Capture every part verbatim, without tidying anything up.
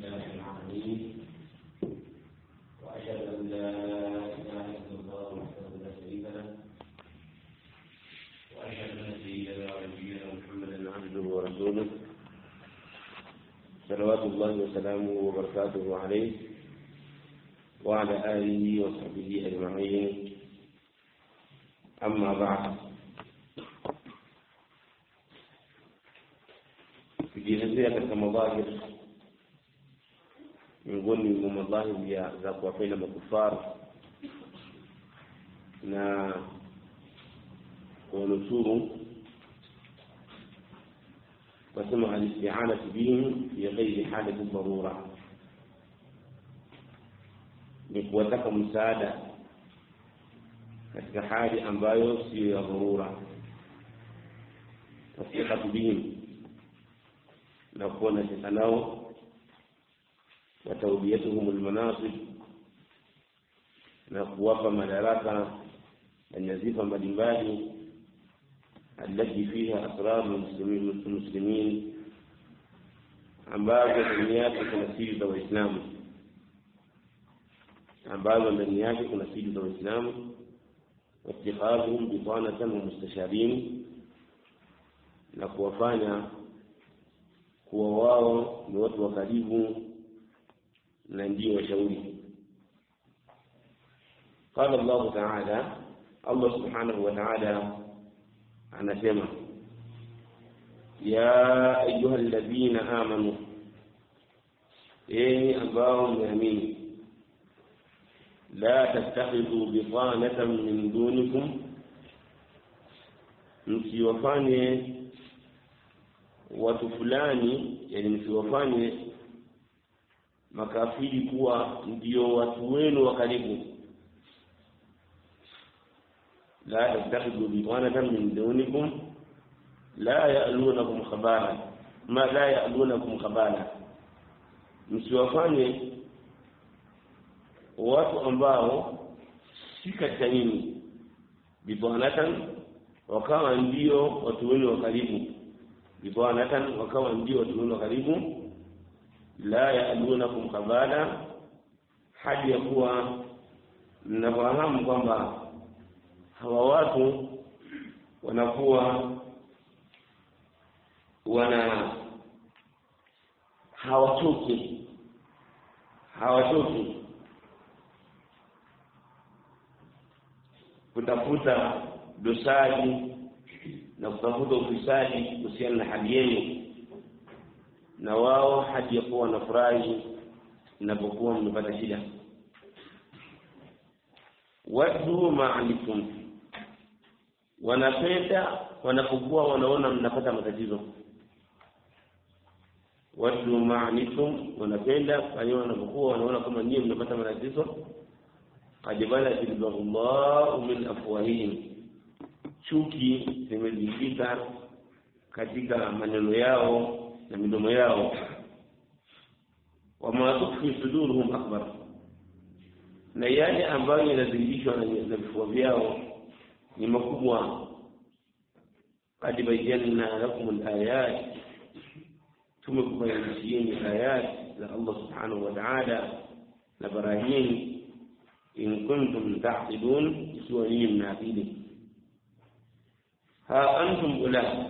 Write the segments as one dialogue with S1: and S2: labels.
S1: لله العالمين وأشهد أن لا إله إلا الله وحده لا شريك له وأشهد أن سيدنا ونبينا محمدا عبده ورسوله صلوات الله وسلامه وبركاته عليه وعلى آله وصحبه أجمعين. أما بعد، tukielezea katika madhahir miongoni mwa madhahir ya za kuwapenda makufara na kuwanusuru, wasema al-isti'ana bihim fi ghairi halati dharura, ni kuwataka msaada katika hali ambayo si ya dharura. Tasdiqatu bihim, na kuona sasa nao wa tawdiyatuhum almanasib, na kuwapa madaraka na nyadhifa mbalimbali alati fiha asrar muslimin muslimin, ambazo ndani yake kuna siri za Waislamu ambazo ndani yake kuna siri za Waislamu wattikhadhum bitanatan wa mustasharin, na kuwafanya kuwa wao ni watu wa karibu na ndio washauri. Qala Allah Ta'ala, Allah subhanahu wa ta'ala anasema, ya ayuha alladhina amanu, enyi ambao mmeamini, la tattakhidhu bitanatan min dunikum, msiwafanye watu fulani, yani msiwafanye makafiri kuwa ndio watu wenu wa karibu. La tattakhidhu bitanatan min dunikum la ya'lunakum khabala ma la ya'lunakum khabala, msiwafanye watu ambao si katika nini, bitanatan wakawa ndio watu wenu wa karibu, bitanatan wakawa ndio watu wenu wa karibu, la ya'lunakum khabala, hadi ya kuwa mnafahamu kwamba hawa watu wanakuwa wana hawatoki hawatoki kutafuta dosari na kutafuta ufisadi kuhusiana na hali yenu, na wao hadi ya kuwa wanafurahi mnapokuwa mmepata shida. Wadu ma'alikum, wanapenda wanapokuwa wanaona mnapata matatizo. Wadu ma'alikum, wanapenda pale wanapokuwa wanaona kama nyinyi mnapata matatizo. Qad balat al-baghdha'u min afwahihim, chuki zimejikita katika maneno yao na midomo yao. Wama tukhfi suduruhum akbar, na yale ambayo yanadhihirishwa na vifua vyao ni makubwa. Qad bayyana lakum al-ayat, tumekubainisheni ayat za Allah subhanahu wa ta'ala na barahin, in kuntum ta'qilun, ikiwa nyinyi mnaakili. Ha antum ula,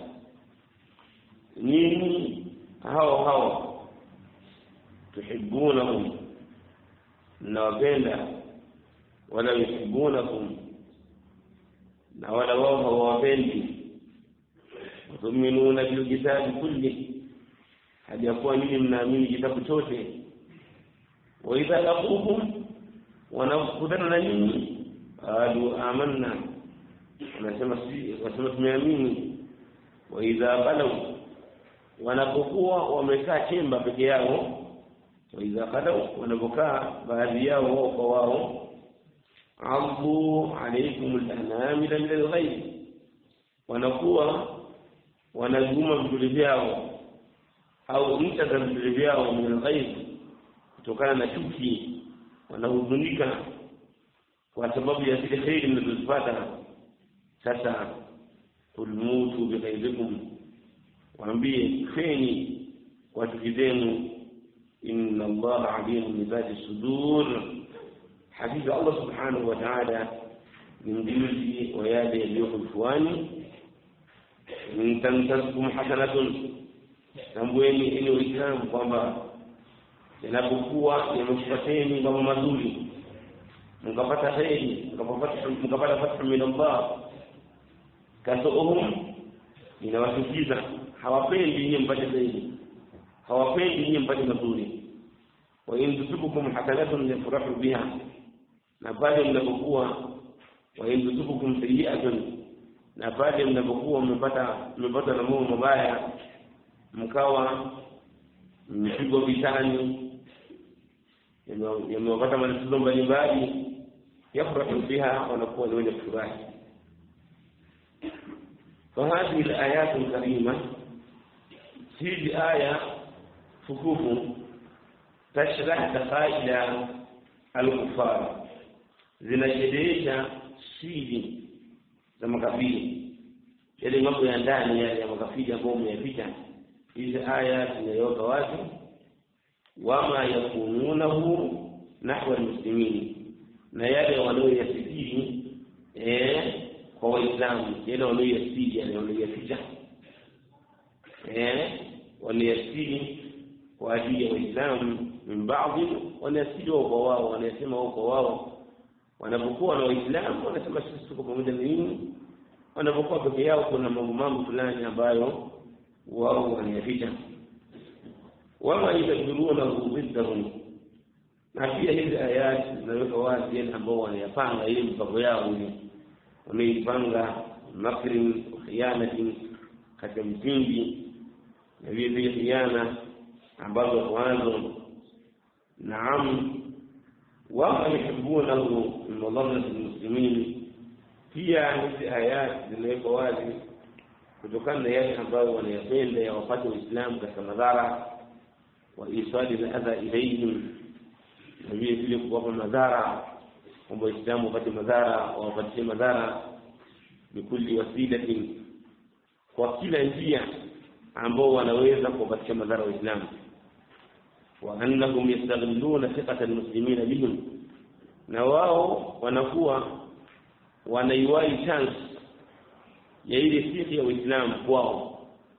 S1: nyinyi hao hao, tuhibbunahum, mnawapenda, wala yuhibbunakum, na wala wao hawawapendi. Tu'minuna bil kitabi kulli, hadi yakuwa nyinyi mnaamini kitabu chote. Wa idha laqukum, wanakutana na nyinyi, qalu amanna, wanasema si wasema tumeamini. Wa idha balau, wanapokuwa wamekaa chemba peke yao, wa idha qalau, wanapokaa baadhi yao wao kwa wao, abu alaykum al-anamila min al-ghayb, wanakuwa wanazuma vidole vyao au ncha za vidole vyao min al-ghayb, kutokana na chuki. Wanahuzunika kwa sababu ya zile kheri mnazozipata. Sasa tulmutu bighayrikum, waambie feni kwa chuki zenu, inna Allah alimun bi dhati sudur, hakika Allah subhanahu wa ta'ala ni mjuzi wa yale yaliyo kifuani. In tamtaskum hasanatun, tambueni ili Uislamu kwamba inapokuwa yamekupateni mambo mazuri, mkapata kheri, mkapata mkapata fathu min Allah, kasuhum, inawatukiza, hawapendi nyinyi mpate kheri, hawapendi nyinyi mpate mazuri. Wa in tusibukum hasanatun yafrahu biha, na pale mnapokuwa wa in tusibukum sayyi'atun, na pale mnapokuwa mmepata mmepata na mambo mabaya, mkawa mpigwa vitani, yamewapata matatizo mbalimbali, yafrahu biha, wanakuwa ni wenye kufurahi. فهذه الآيات الكريمة هذه آية فكوف تشرح دخائل الكفار zinasherehesha siri za makafiri, yale mambo ya ndani yale ya makafiri ambayo umeyapita. Hizi aya zinaweka wazi wama yakununahu nahwa almuslimin, na yale wanaoyasiri eh kwa Waislamu, yale wanaoyasiri yale wanaoyaficha eh wanayasiri kwa ajili ya Waislamu, min baadhi wanayasiri kwa wao, wanasema wao kwa wao. Wanapokuwa na Waislamu wanasema sisi tuko pamoja na nyinyi, wanapokuwa peke yao kuna mambo mambo fulani ambayo wao wanayaficha. Wama yadhuruna dhiddahum, na pia hizi ayati zinaweka wazi yale ambao wanayapanga ile mipango yao ile, wameipanga makri khiyanati, katika msingi na vile khiana ambazo kwanza naam wama yuhibbunahu min madharrati almuslimin. Pia hizi ayati zinaweka wazi kutokana na yale ambayo wanayapenda ya wapate Uislamu katika madhara, wa isali al-adha ilayhim, na vile vile kuwapa madhara, kwamba Uislamu upate madhara, wapate madhara bikuli wasilatin, kwa kila njia ambao wanaweza kuwapatia madhara Waislamu. Wa annahum yastaghilluna thiqata almuslimina bihim, na wao wanakuwa wanaiwai chance ya ile sifa ya Uislamu kwao,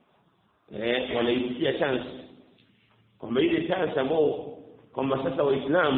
S1: eh wanaitia chance kwamba ile chance ambao kwamba sasa Waislamu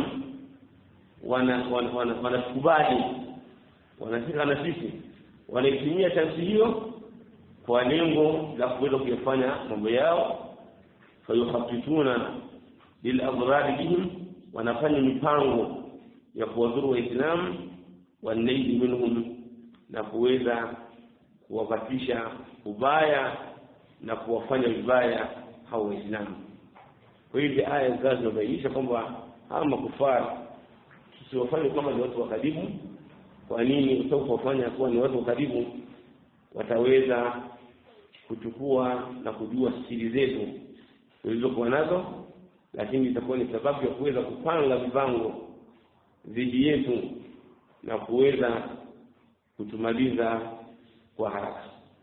S1: wana wanakubali wanafika na sisi, wanaitumia chance hiyo kwa lengo la kuweza kufanya mambo yao. Fayuhaffifuna bil adrar bihim, wanafanya mipango ya kuwadhuru Waislamu, wanaili minhum, na kuweza kuwapatisha ubaya na kuwafanya vibaya hao Waislamu. Kwa hiyo aya zazo zinabainisha kwamba hawa makufara tusiwafanye kama ni watu wa karibu. Kwa nini? Utawafanya kuwa ni watu wa karibu, wataweza kuchukua na kujua siri zetu tulizokuwa nazo, lakini itakuwa ni sababu ya kuweza kupanga vipango dhidi yetu na kuweza kutumaliza kwa haraka.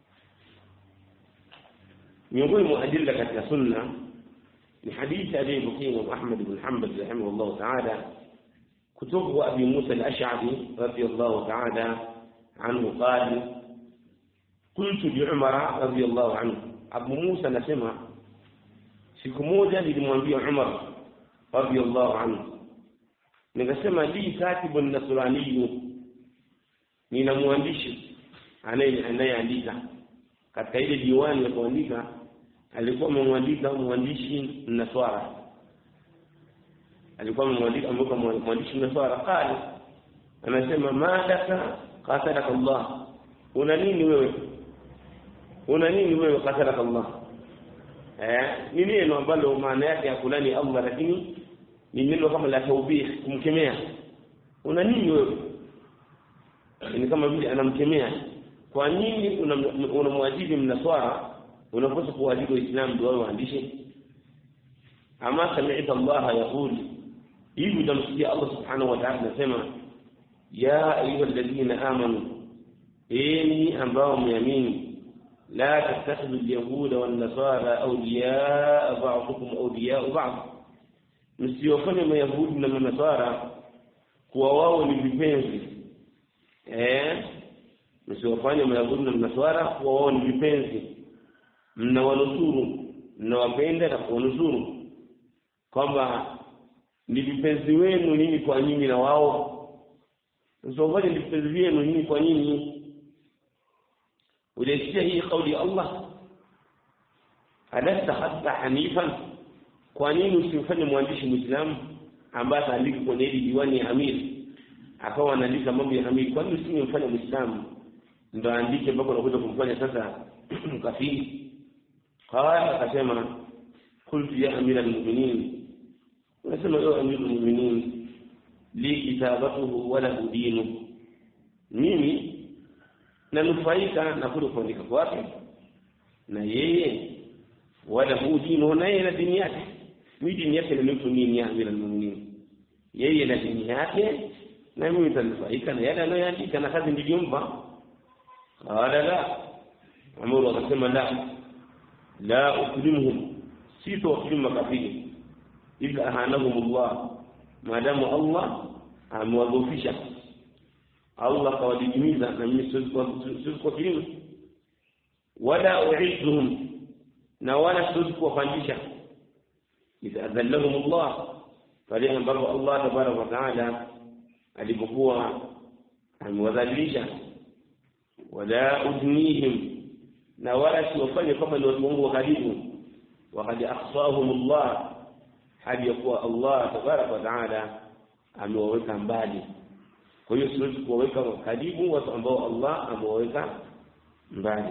S1: Miongoni mwa adilla katika sunna ni hadithi aliyopokea Ahmad ibn Hanbal rahimahullah ta'ala kutoka kwa Abi Musa al-Ash'ari radiyallahu ta'ala anhu qala qultu li Umar radiyallahu anhu. Abu Musa anasema siku moja nilimwambia Umar radiyallahu anhu, nikasema li katibun nasrani, nina mwandishi anayeandika katika ile diwani ya kuandika, alikuwa mwandishi mwandishi Naswara, alikuwa mwandishi ambaye mwandishi Naswara. Qali, anasema madaka qatalaka Allah, una nini wewe, una nini wewe qatalaka Allah. Eh ni neno ambalo maana yake ya kulani Allah, lakini ni neno kama la taubih, kumkemea. Una nini wewe, ni kama vile anamkemea. Kwa nini unamwajiri Mnaswara, unapaswa kuajiri Waislamu ndio waandishi? Ama sami'ta Allah yaqul, hivi tamsikia Allah subhanahu wa ta'ala anasema ya ayyuhalladhina amanu, enyi ambao mmeamini, la tattakhidhu al-yahuda wan-nasara awliya'a ba'dukum awliya'u ba'd, msiwafanye mayahudi na manasara kuwa wao ni vipenzi. Eh, msiwafanye mayahudi na manasara kuwa wao ni vipenzi, mnawanusuru, mnawapenda na kuwanusuru, kwamba ni vipenzi wenu nini kwa nyinyi na wao. Msiwafanye ni vipenzi wenu nini kwa nyinyi. Ulisikia hii kauli ya Allah, alasta hatta hanifan, kwa nini usimfanye mwandishi Muislamu ambaye anaandika kwenye hili diwani ya Amir, akawa anaandika mambo ya Amir? Kwa nini usimfanye Muislamu ndio aandike mpaka unakuja kumfanya sasa kafiri? Haya, akasema qultu ya amira almu'minin, unasema ya amira almu'minin, li kitabatuhu wala dinu, mimi nanufaika na kule kuandika kwake, na yeye wala dinu, na yeye na dini yake. Mimi dini yake ni mtu nini ya amira almu'minin, yeye na dini yake, na mimi nitanufaika na yale anayoandika na kazi niliyompa. Wala la, Umar akasema la la ukrimuhum, sito wakrimu makafiri, illa ahanahum Allah, maadamu Allah amewadhofisha, Allah kawadidimiza, na mimi siwezi kuwakrimu. Wala u'izuhum, na wala siwezi kuwafanyisha, idha adhallahum Allah, pale ambapo Allah tabaraka wa taala alipokuwa amewadhalilisha. Wala udnihim, na wala siwafanye kama ni watu wangu wa karibu. Wakati akhsahum Allah, hadi yakuwa Allah tabaraka wa taala amewaweka mbali. Kwa hiyo siwezi kuwaweka karibu watu ambao Allah amewaweka mbali.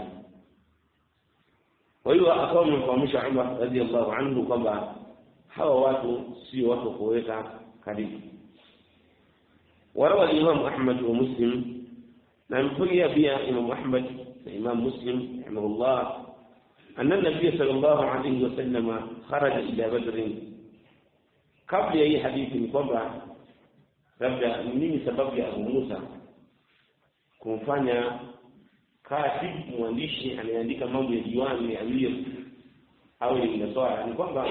S1: Kwa hiyo akawa amemfahamisha Umar radhiallahu anhu kwamba hawa watu sio watu kuweka karibu. Warawa al-Imam Ahmad wa Muslim, na mpokea pia Imam Ahmad na Imam Muslim rahimahullah, anna an-nabiy sallallahu alayhi wa sallam kharaja ila Badr. Kabla ya hii hadithi ni kwamba labda nini sababu ya Abu Musa kumfanya katib, mwandishi anayeandika mambo ya diwani ya Amir au ya Nasara, ni kwamba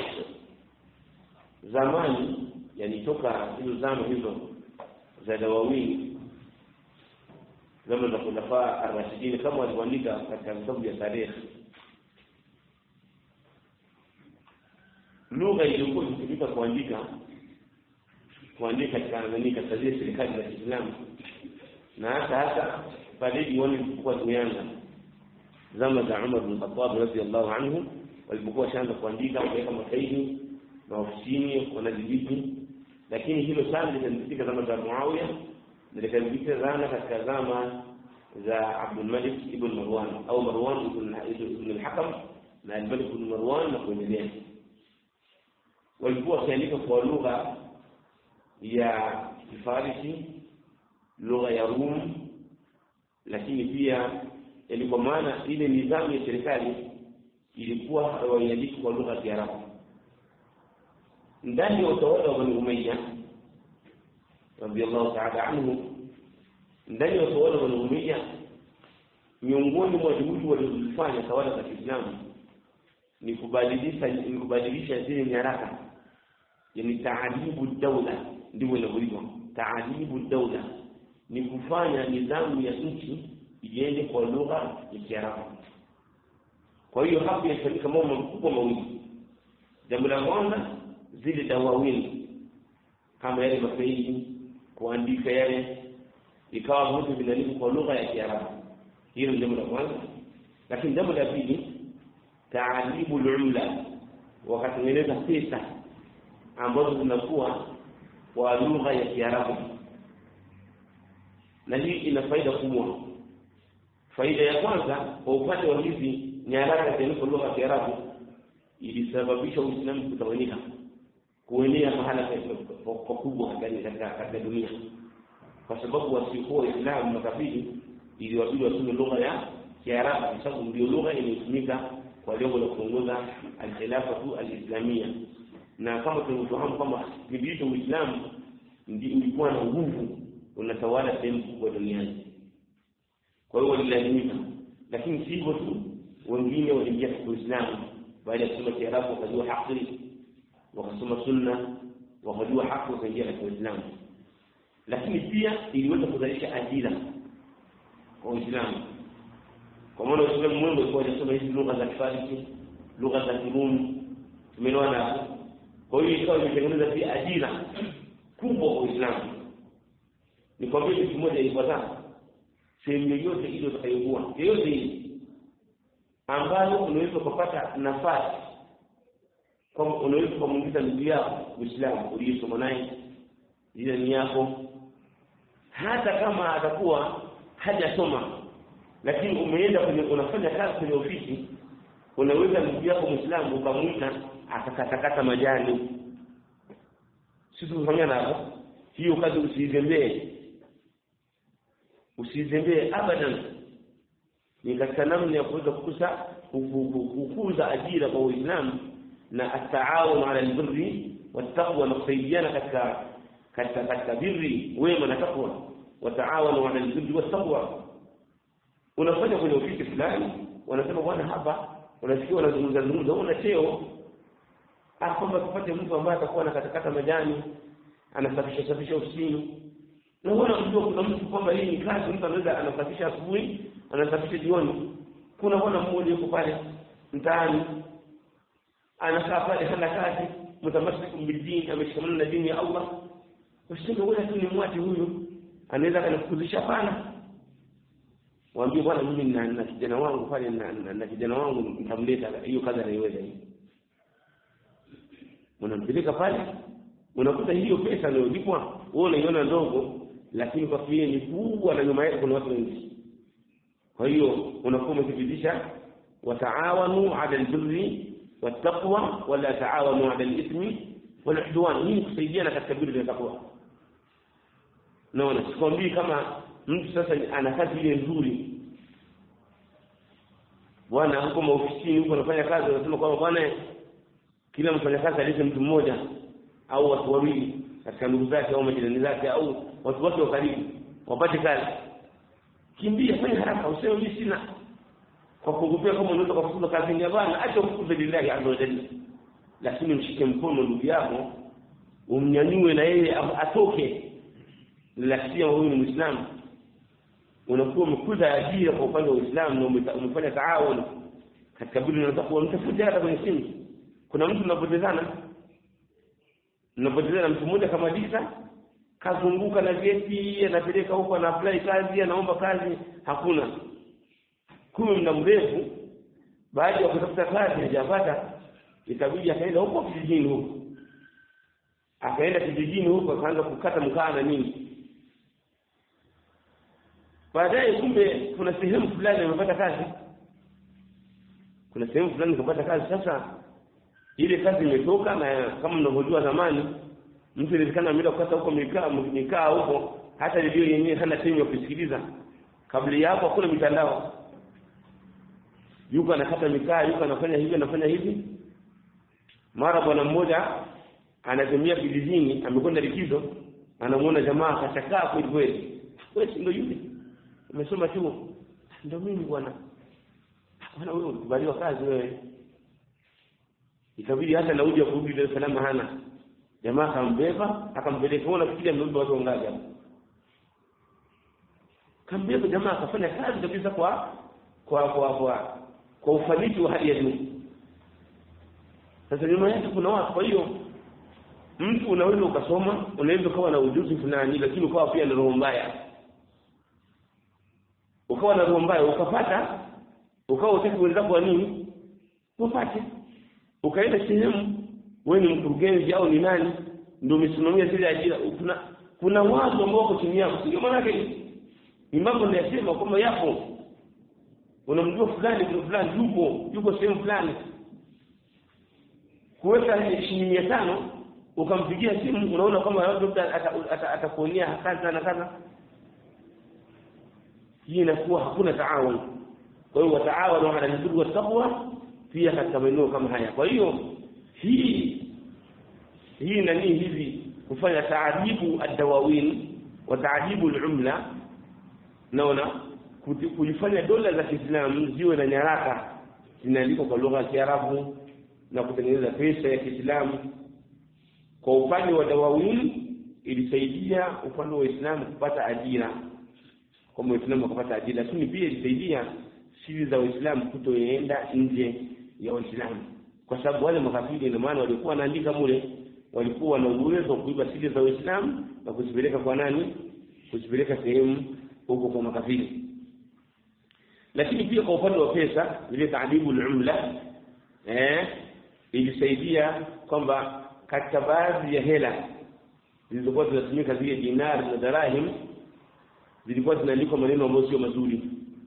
S1: zamani, yani toka hizo zama hizo za Dawawin, zama za khulafa ar-rashidin, kama walivyoandika katika vitabu vya tarikh, lugha iliyokuwa ikitumika kuandika kuandika katika nani, katika zile serikali za Kiislamu, na hata hata pale diwani ilipokuwa duniani zama za Umar bin Khattab radhiyallahu anhu, walipokuwa shaanza kuandika waweka mafaili na ofisini wanadhibiti. Lakini hilo sana lilifika zama za Muawiya, na likafika zama katika zama za Abdul Malik ibn Marwan au Marwan ibn al-Hakam na al-Malik ibn Marwan na kuendelea. Walikuwa wakiandika kwa lugha ya Kifarisi, lugha ya Rum, lakini pia ilikuwa maana ile nidhamu ya serikali ilikuwa waiandika kwa lugha ya Kiarabu. Ndani ya utawala wa Bani Umayya radiyallahu ta'ala anhu, ndani ya utawala wa Bani Umayya, miongoni mwa juhudi walizofanya tawala za Kiislamu ni kubadilisha ni kubadilisha zile nyaraka, yani taadibu dawla, ndivyo inavyoitwa taadibu dawla, ni kufanya nidhamu ya nchi iende kwa lugha ya Kiarabu. Kwa hiyo hapo yafanyika mambo makubwa mawili. Jambo la kwanza, zile dawawini kama yale mafaili kuandika yale ikawa vitu vinalimu kwa lugha ya Kiarabu. Hilo jambo la kwanza. Lakini jambo la pili, taadibu al-umla, wakatengeneza pesa ambazo zinakuwa kwa lugha ya Kiarabu. Na hii ina faida kubwa. Faida ya kwanza, kwa upande wa hizi nyaraka zilizo lugha ya Kiarabu, ilisababisha Uislamu kutawanyika, kuenea mahala kwa kubwa katika dunia, kwa sababu wasiokuwa Waislamu makafiri iliwabidi wasome lugha ya Kiarabu, kwa sababu ndio lugha inayotumika kwa lengo la kuongoza al-khilafa al-islamia. Na kama tunavyofahamu kwamba kipindi Uislamu ndio ulikuwa na nguvu, unatawala sehemu kubwa duniani, kwa hiyo walilazimika. Lakini si hivyo tu, wengine waliingia katika Uislamu baada ya kusoma Kiarabu, wakajua haki, wakasoma sunna, wakajua haki wakaingia katika Uislamu. Lakini pia iliweza kuzalisha ajira kwa Uislamu. Kwa maana Uislamu mwendo kwa kusoma hizi lugha za Kifarsi, lugha za Kirumi, tumeelewana. Kwa hiyo ikawa imetengeneza pia ajira kubwa kwa Uislamu. Ni kwa vile kitu moja ifuatayo, sehemu yoyote ile utakayokuwa, yoyote ile ambayo unaweza kupata nafasi kama unaweza kumuingiza ndugu yako Uislamu uliyosoma naye jirani yako, hata kama atakuwa hajasoma, lakini umeenda kwenye unafanya kazi kwenye ofisi, unaweza ndugu yako Muislamu ukamuita akakatakata majani. Sisi tunafanya hapo, hiyo kazi usizembee. Usizembee abadan. Ni katika namna ya kuweza kukuza kukuza ajira kwa Uislamu na at-taawun 'ala al-birri wat-taqwa, na kusaidiana katika katika katika birri wema na takwa. Wa-taawanu 'ala al-birri wat-taqwa. Unafanya kwenye ofisi fulani, wanasema bwana hapa unasikia wanazungumza zungumza, una cheo kwamba tupate mtu ambaye atakuwa anakatakata majani, anasafisha safisha ofisini. Na wala mjua kuna mtu kwamba hii ni kazi, mtu anaweza anasafisha asubuhi, anasafisha jioni. Kuna bwana mmoja yuko pale mtaani, anakaa pale hana kazi, mtamasiku bidini, ameshikamana na dini ya Allah. Usitenge wala tu ni mwati huyu, anaweza kanakuzisha pana. Waambie bwana mimi na kijana wangu pale na, na kijana wangu nitamleta hiyo kazi anaiweza hii. Unampeleka pale, unakuta hiyo pesa inayolipwa wewe unaiona ndogo, lakini kwa vile ni kubwa na nyuma yake kuna watu wengi. Kwa hiyo unakuwa umekibidisha wataawanu 'ala al-birri wat-taqwa wala taawanu 'ala al-ithmi wal-'udwan. Hii kusaidiana katika birri na takwa. Naona sikwambii kama mtu sasa ana kazi ile nzuri, bwana huko maofisini huko anafanya kazi, anasema kwamba bwana kila mfanyakazi alete mtu mmoja au watu wawili katika ndugu zake au majirani zake au watu wote wa karibu wapate kazi. Kimbia, fanya haraka, useme mimi sina, kwa kugopea kama unaweza kufuta kazi ni bwana, acha kufuta lillahi azza wa jalla. Lakini mshike mkono ndugu yako, umnyanyue na yeye atoke. Lakini huyu ni Muislamu, unakuwa umekuza ajira kwa upande wa Uislamu na umefanya taawun katika bila na takwa. Mtafuta hata kwenye simu, kuna mtu unapotezana unapotezana mtu mmoja kama Disa kazunguka na geti, anapeleka huko na apply kazi, anaomba kazi, hakuna. Kumbe muda mrefu baada ya kutafuta kazi hajapata, ikabidi akaenda huko kijijini huko. Akaenda kijijini huko akaanza kukata mkaa na nini. Baadaye kumbe kuna sehemu fulani amepata kazi. Kuna sehemu fulani amepata kazi. Sasa ile kazi imetoka, na kama mnavyojua zamani mtu ilikana ameenda kukata huko mikaa mikaa huko, hata redio yenyewe hana time ya kusikiliza. Kabla ya hapo kuna mitandao, yuko anakata mikaa, yuko anafanya hivi anafanya hivi. Mara bwana mmoja anatemia kijijini, amekwenda likizo, anamuona jamaa akachakaa kweli kweli. Wewe ndio yule umesoma chuo? Ndio mimi bwana. Bwana wewe ukubaliwa kazi wewe. Ikabidi hata nauli ya kurudi Dar es Salaam hana. Jamaa akambeba, akampeleka huko, nafikiri amebeba watu wangapi hapo. Kambeba jamaa akafanya kazi kabisa kwa kwa kwa kwa, kwa ufanisi wa hali ya juu. Sasa nyuma yake kuna watu. Kwa hiyo mtu unaweza ukasoma, unaweza kuwa na ujuzi fulani, lakini ukawa pia na roho mbaya. Ukawa na roho mbaya ukapata, ukawa utaki wenzako kwa nini? Upate. Ukaenda sehemu, wewe ni mkurugenzi au ni nani, ndio umesimamia zile ajira. Kuna kuna watu ambao wako chini yako. Sio maana yake ni mambo ninayosema kwamba yapo. Unamjua fulani kuna fulani yupo, yuko sehemu fulani. Kuweka shilingi mia tano ukampigia simu, unaona kama labda atakuonia kazi na kaza. Hii inakuwa hakuna taawun. Kwa hiyo wataawanu 'ala al-birri wat-taqwa pia katika maeneo kama haya. Kwa hiyo hii hii nani hivi kufanya taadibu ad-dawawin wa taadibu al-umla, naona kujifanya dola za Kiislamu ziwe na nyaraka zinaandikwa kwa lugha ya Kiarabu na kutengeneza pesa ya Kiislamu. Kwa upande wa dawawin ilisaidia upande wa Uislamu kupata ajira, kwa Muislamu kupata ajira, lakini pia ilisaidia siri za Uislamu kutoenda nje ya Uislamu, kwa sababu wale makafiri na maana walikuwa wanaandika mule, walikuwa na uwezo kuiba siri za Uislamu na kuzipeleka kwa nani? Kuzipeleka sehemu huko kwa makafiri. Lakini pia kwa upande wa pesa, ile taadibu al-umla eh ilisaidia kwamba katika baadhi ya hela zilizokuwa zinatumika zile dinari na dirahim zilikuwa zinaandikwa maneno ambayo sio mazuri.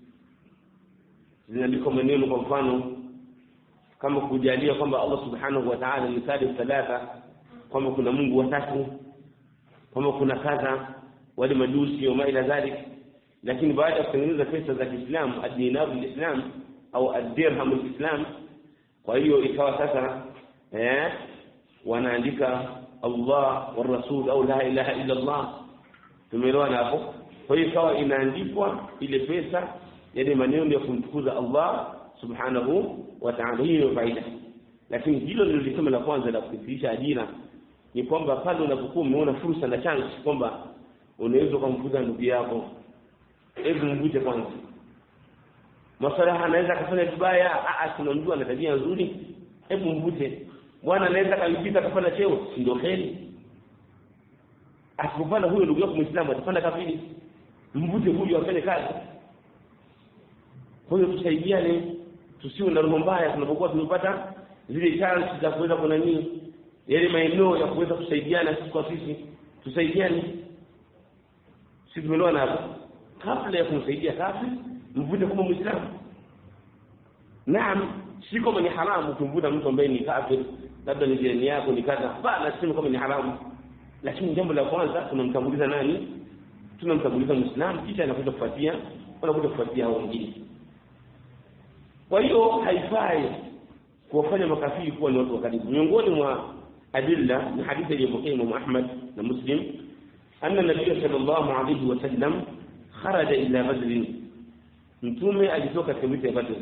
S1: Zinaandikwa maneno kwa mfano kama kujalia kwamba Allah subhanahu wa ta'ala ni sadi thalatha, kwamba kuna Mungu watatu, kwamba kuna kadha wale majusi au maila dhalik. Lakini baada ya kutengeneza pesa za Kiislamu, ad-dinar al-islam au ad-dirham al-islam, kwa hiyo ikawa sasa eh wanaandika Allah wa Rasul au la ilaha illa Allah. Tumeelewana hapo? Kwa hiyo ikawa inaandikwa ile pesa yale maneno ya kumtukuza Allah subhanahu wa ta'ala. Hiyo faida. Lakini hilo ndio lisema la kwanza la kufisha ajira, ni kwamba pale unapokuwa umeona fursa na chance kwamba unaweza kumfuza ndugu yako, hebu mvute kwanza. Masalaha anaweza kufanya vibaya, a a tunamjua ana tabia nzuri, hebu mvute. Bwana anaweza kalipita kafanya cheo, ndio kheri. Asipofanya huyo ndugu yako Muislamu atafanya kafiri, mvute huyo afanye kazi. Kwa hiyo tusaidiane, tusiwe na roho mbaya tunapokuwa tumepata zile chance za kuweza kuna nini, yale maeneo ya kuweza kusaidiana sisi kwa sisi, tusaidiane. Sisi tumeelewana hapo? Kabla ya kumsaidia kafiri, mvute kama Muislamu. Naam, si kama ni haramu kumvuta mtu ambaye ni kafiri, labda ni jirani yako ni kadha, bana sema kama ni haramu. Lakini jambo la kwanza tunamtanguliza nani? Tunamtanguliza Muislamu, kisha anakuja kufuatia, anakuja kufuatia hao wengine. Kwa hiyo haifai kuwafanya makafiri kuwa ni watu wa karibu. Miongoni mwa adilla ni hadithi iliyopokea Imam Ahmad na Muslim, anna Nabii sallallahu alayhi wasallam kharaja ila Badr, mtume alitoka katika vita ya Badr,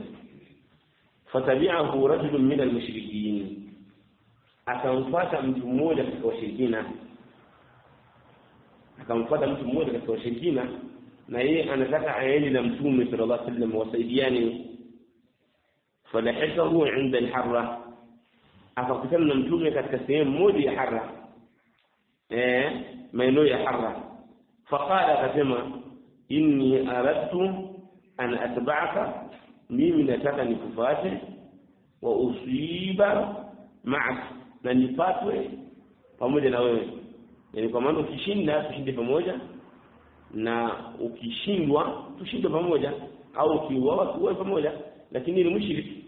S1: fatabi'ahu rajulun min al-mushrikin, akamfuata mtu mmoja katika washirikina, akamfuata mtu mmoja katika washirikina na yeye anataka aende na mtume sallallahu alayhi wasallam wasaidiane. Falahikahu 'inda al-harra, akakutana na mtume katika sehemu moja ya harra, eh maeneo ya harra. Faqala, akasema inni aradtu an atba'aka, mimi nataka nikufuate, wa usiba ma'ak, na nipatwe pamoja na wewe. Yani kwa maana ukishinda tushinde pamoja, na ukishindwa tushinde pamoja, au ukiuawa tuwe pamoja, lakini ni mushriki.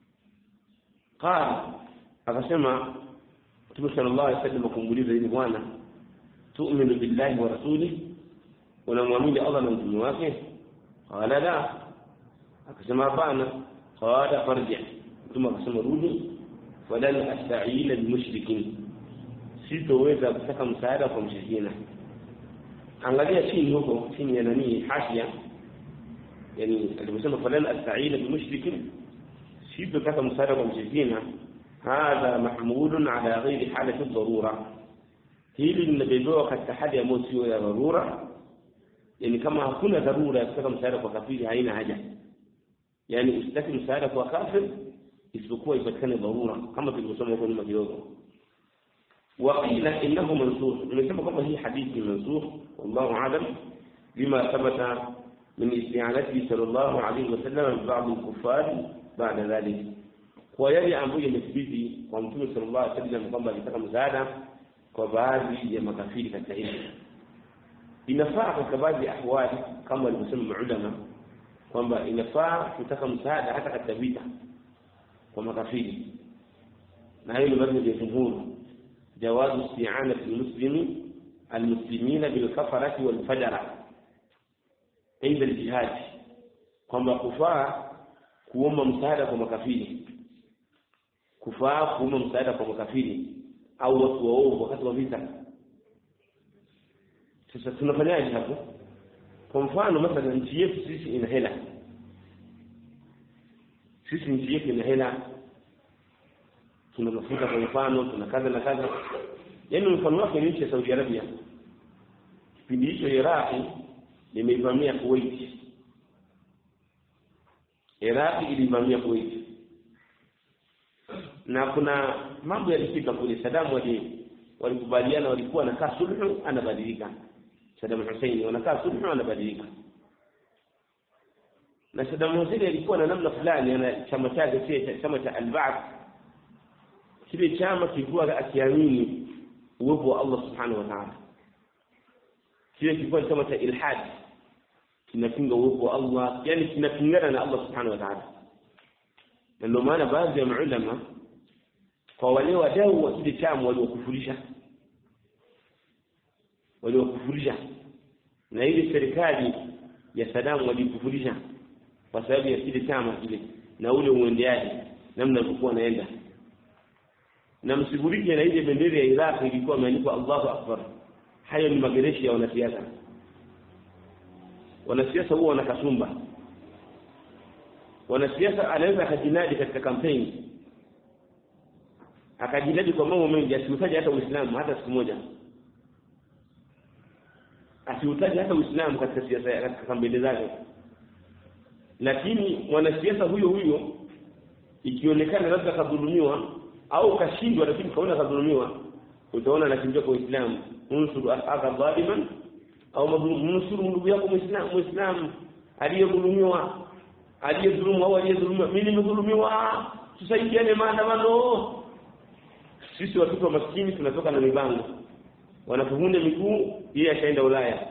S1: Qala, akasema Mtume sallallahu alayhi wasallam kumuuliza yule bwana, tu'minu billahi wa rasulihi, unamwamini Allah na mtume wake? Qala la, akasema hapana. Qala farji, Mtume akasema rudi, falan asta'ila bilmushrikin, sitoweza kutaka msaada kwa mshirikina. Angalia chini huko, chini ya nani hashia, yani aliposema falan asta'ila bilmushrikin, sitotaka msaada kwa mshirikina, hadha mahmudun ala ghairi halati ad-darura, hili linabebwa katika hali ambayo sio ya dharura. Yani kama hakuna dharura ya kutaka msaada kwa kafiri, haina haja. Yani usitaki msaada kwa kafiri isipokuwa ipatikane dharura, kama tulivyosoma huko nyuma kidogo. Waqila innahu mansukh, nimesema kwamba hii hadithi mansukh, wallahu a'lam, bima thabata min isti'anati sallallahu alayhi wasallam bi ba'd al-kuffar baada dhalik, kwa yale ambayo yamethibiti kwa Mtume sallallahu alayhi wasallam kwamba alitaka msaada kwa baadhi ya makafiri katika hili. Inafaa kwa baadhi ya ahwali kama walivyosema maulama kwamba inafaa kutaka msaada hata katika vita kwa makafiri, na hiyo ni madhhabu ya jumhur, jawazu isti'anati almuslimi almuslimina bilkafarati walfajara inda aljihad, kwamba kufaa kuomba msaada kwa makafiri, kufaa kuomba msaada kwa makafiri au watu waovu wakati wa vita. Sasa tunafanyaje hapo? Kwa mfano mathalan nchi yetu sisi ina hela, sisi nchi yetu ina hela, tuna mafuta kwa mfano, tuna kaza na kaza, Yaani mfano wake ni nchi ya Saudi Arabia. Kipindi hicho Iraq imevamia Kuwait. Iraq ilivamia Kuwait. Na kuna mambo yalifika kule. Saddam wali walikubaliana, walikuwa wanakaa sulhu, anabadilika. Saddam Hussein wanakaa sulhu, anabadilika. Na Saddam Hussein alikuwa na namna fulani, ana chama chake, chama cha Al-Ba'ath. Kile chama kilikuwa akiamini uwepo wa Allah Subhanahu wa Ta'ala. Kile kilikuwa chama cha ilhad, kinapinga uwepo wa Allah, yani kinapingana na Allah Subhanahu wa Ta'ala. Na ndio maana baadhi ya maulama kwa wale wadau wa kile chama waliokufurisha waliokufurisha na ile serikali ya Saddam walikufurisha kwa sababu ya kile chama kile na ule uendeaji namna ulikuwa unaenda. Na msigurike na ile bendera ya Iraq ilikuwa imeandikwa Allahu Akbar. Hayo ni magereshi ya wanasiasa. Wanasiasa huwa wanakasumba. Wanasiasa anaweza akajinadi katika kampeni, akajinadi kwa mambo mengi, asiutaje hata Uislamu hata siku moja. Asiutaje hata Uislamu katika siasa, katika kampeni zake. Lakini mwanasiasa huyo huyo ikionekana labda kadhulumiwa au kashindwa, lakini kaona kadhulumiwa, utaona anakimbia kwa Uislamu. Unsuru akhaka dhaliman au madhulum, nusuru ndugu yako Muislamu, Muislamu aliyedhulumiwa, aliyedhulumu au aliyedhulumiwa. Mimi nimedhulumiwa, tusaidiane maandamano. Sisi watoto wa maskini tunatoka na mibango, wanavunja miguu, yeye ashaenda Ulaya.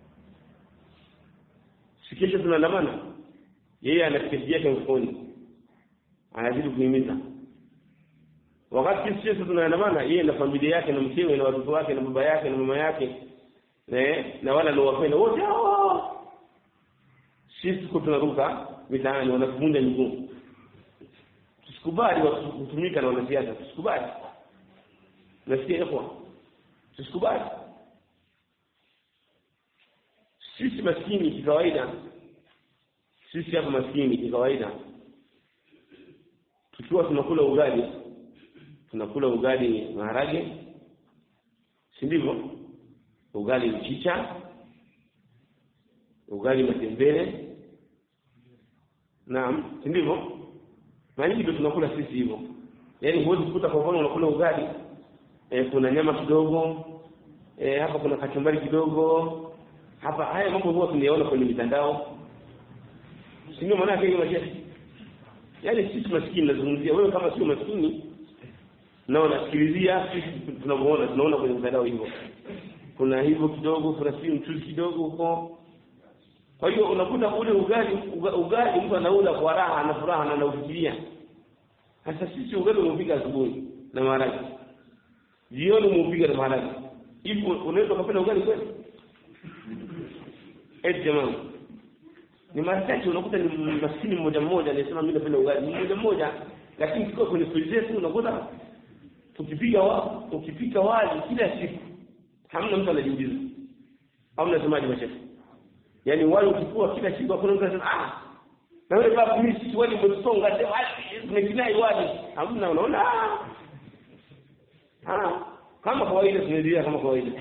S1: Sikisha tunaandamana, yeye anafikia yake mfukoni, anazidi kuhimiza. Wakati sisi tunaandamana, yeye na familia yake na mkewe na watoto wake na baba yake na mama yake eh na wala ndio wapenda wote hao, sisi tuko tunaruka mitaani, wanavunja miguu. Tusikubali kutumika na wanasiasa, tusikubali. Nasikia hapo, tusikubali. Sisi maskini kikawaida, sisi hapa maskini kikawaida, tukiwa tunakula ugali, tunakula ugali maharage, si ndivyo? Ugali mchicha, ugali matembele, naam, si ndivyo? Mara nyingi tunakula sisi hivyo. Yaani huwezi kukuta kwa mfano unakula ugali, eh kuna nyama kidogo, eh hapa kuna kachumbari kidogo. Hapa haya mambo huwa tunayaona kwenye mitandao. Si ndio maana yake hiyo? Yaani sisi maskini, nazungumzia wewe kama sio maskini na unasikilizia, sisi tunamuona, tunaona kwenye mitandao hivyo. Kuna hivyo kidogo, kuna si mchuzi kidogo huko. Kwa hiyo unakuta ule ugali ugali mtu anaula kwa raha na furaha na anaufikiria. Sasa sisi ugali unapiga asubuhi na maharage, jioni unapiga na maharage. Hivi unaweza kupenda ugali kweli? Eh jamaa, ni machache unakuta ni maskini mmoja mmoja anasema mimi napenda ugali mmoja mmoja, lakini kiko kwenye freezer tu unakuta tukipiga wa ukipika wali kila siku hamna mtu anajiuliza. Au unasemaje mashefu? Yaani wali ukikua kila siku hakuna mtu anasema ah, na wewe baba mimi si wali msonga wali tumekinai wali. Hamna, unaona ah. Ah, kama kawaida tunaendelea kama kawaida.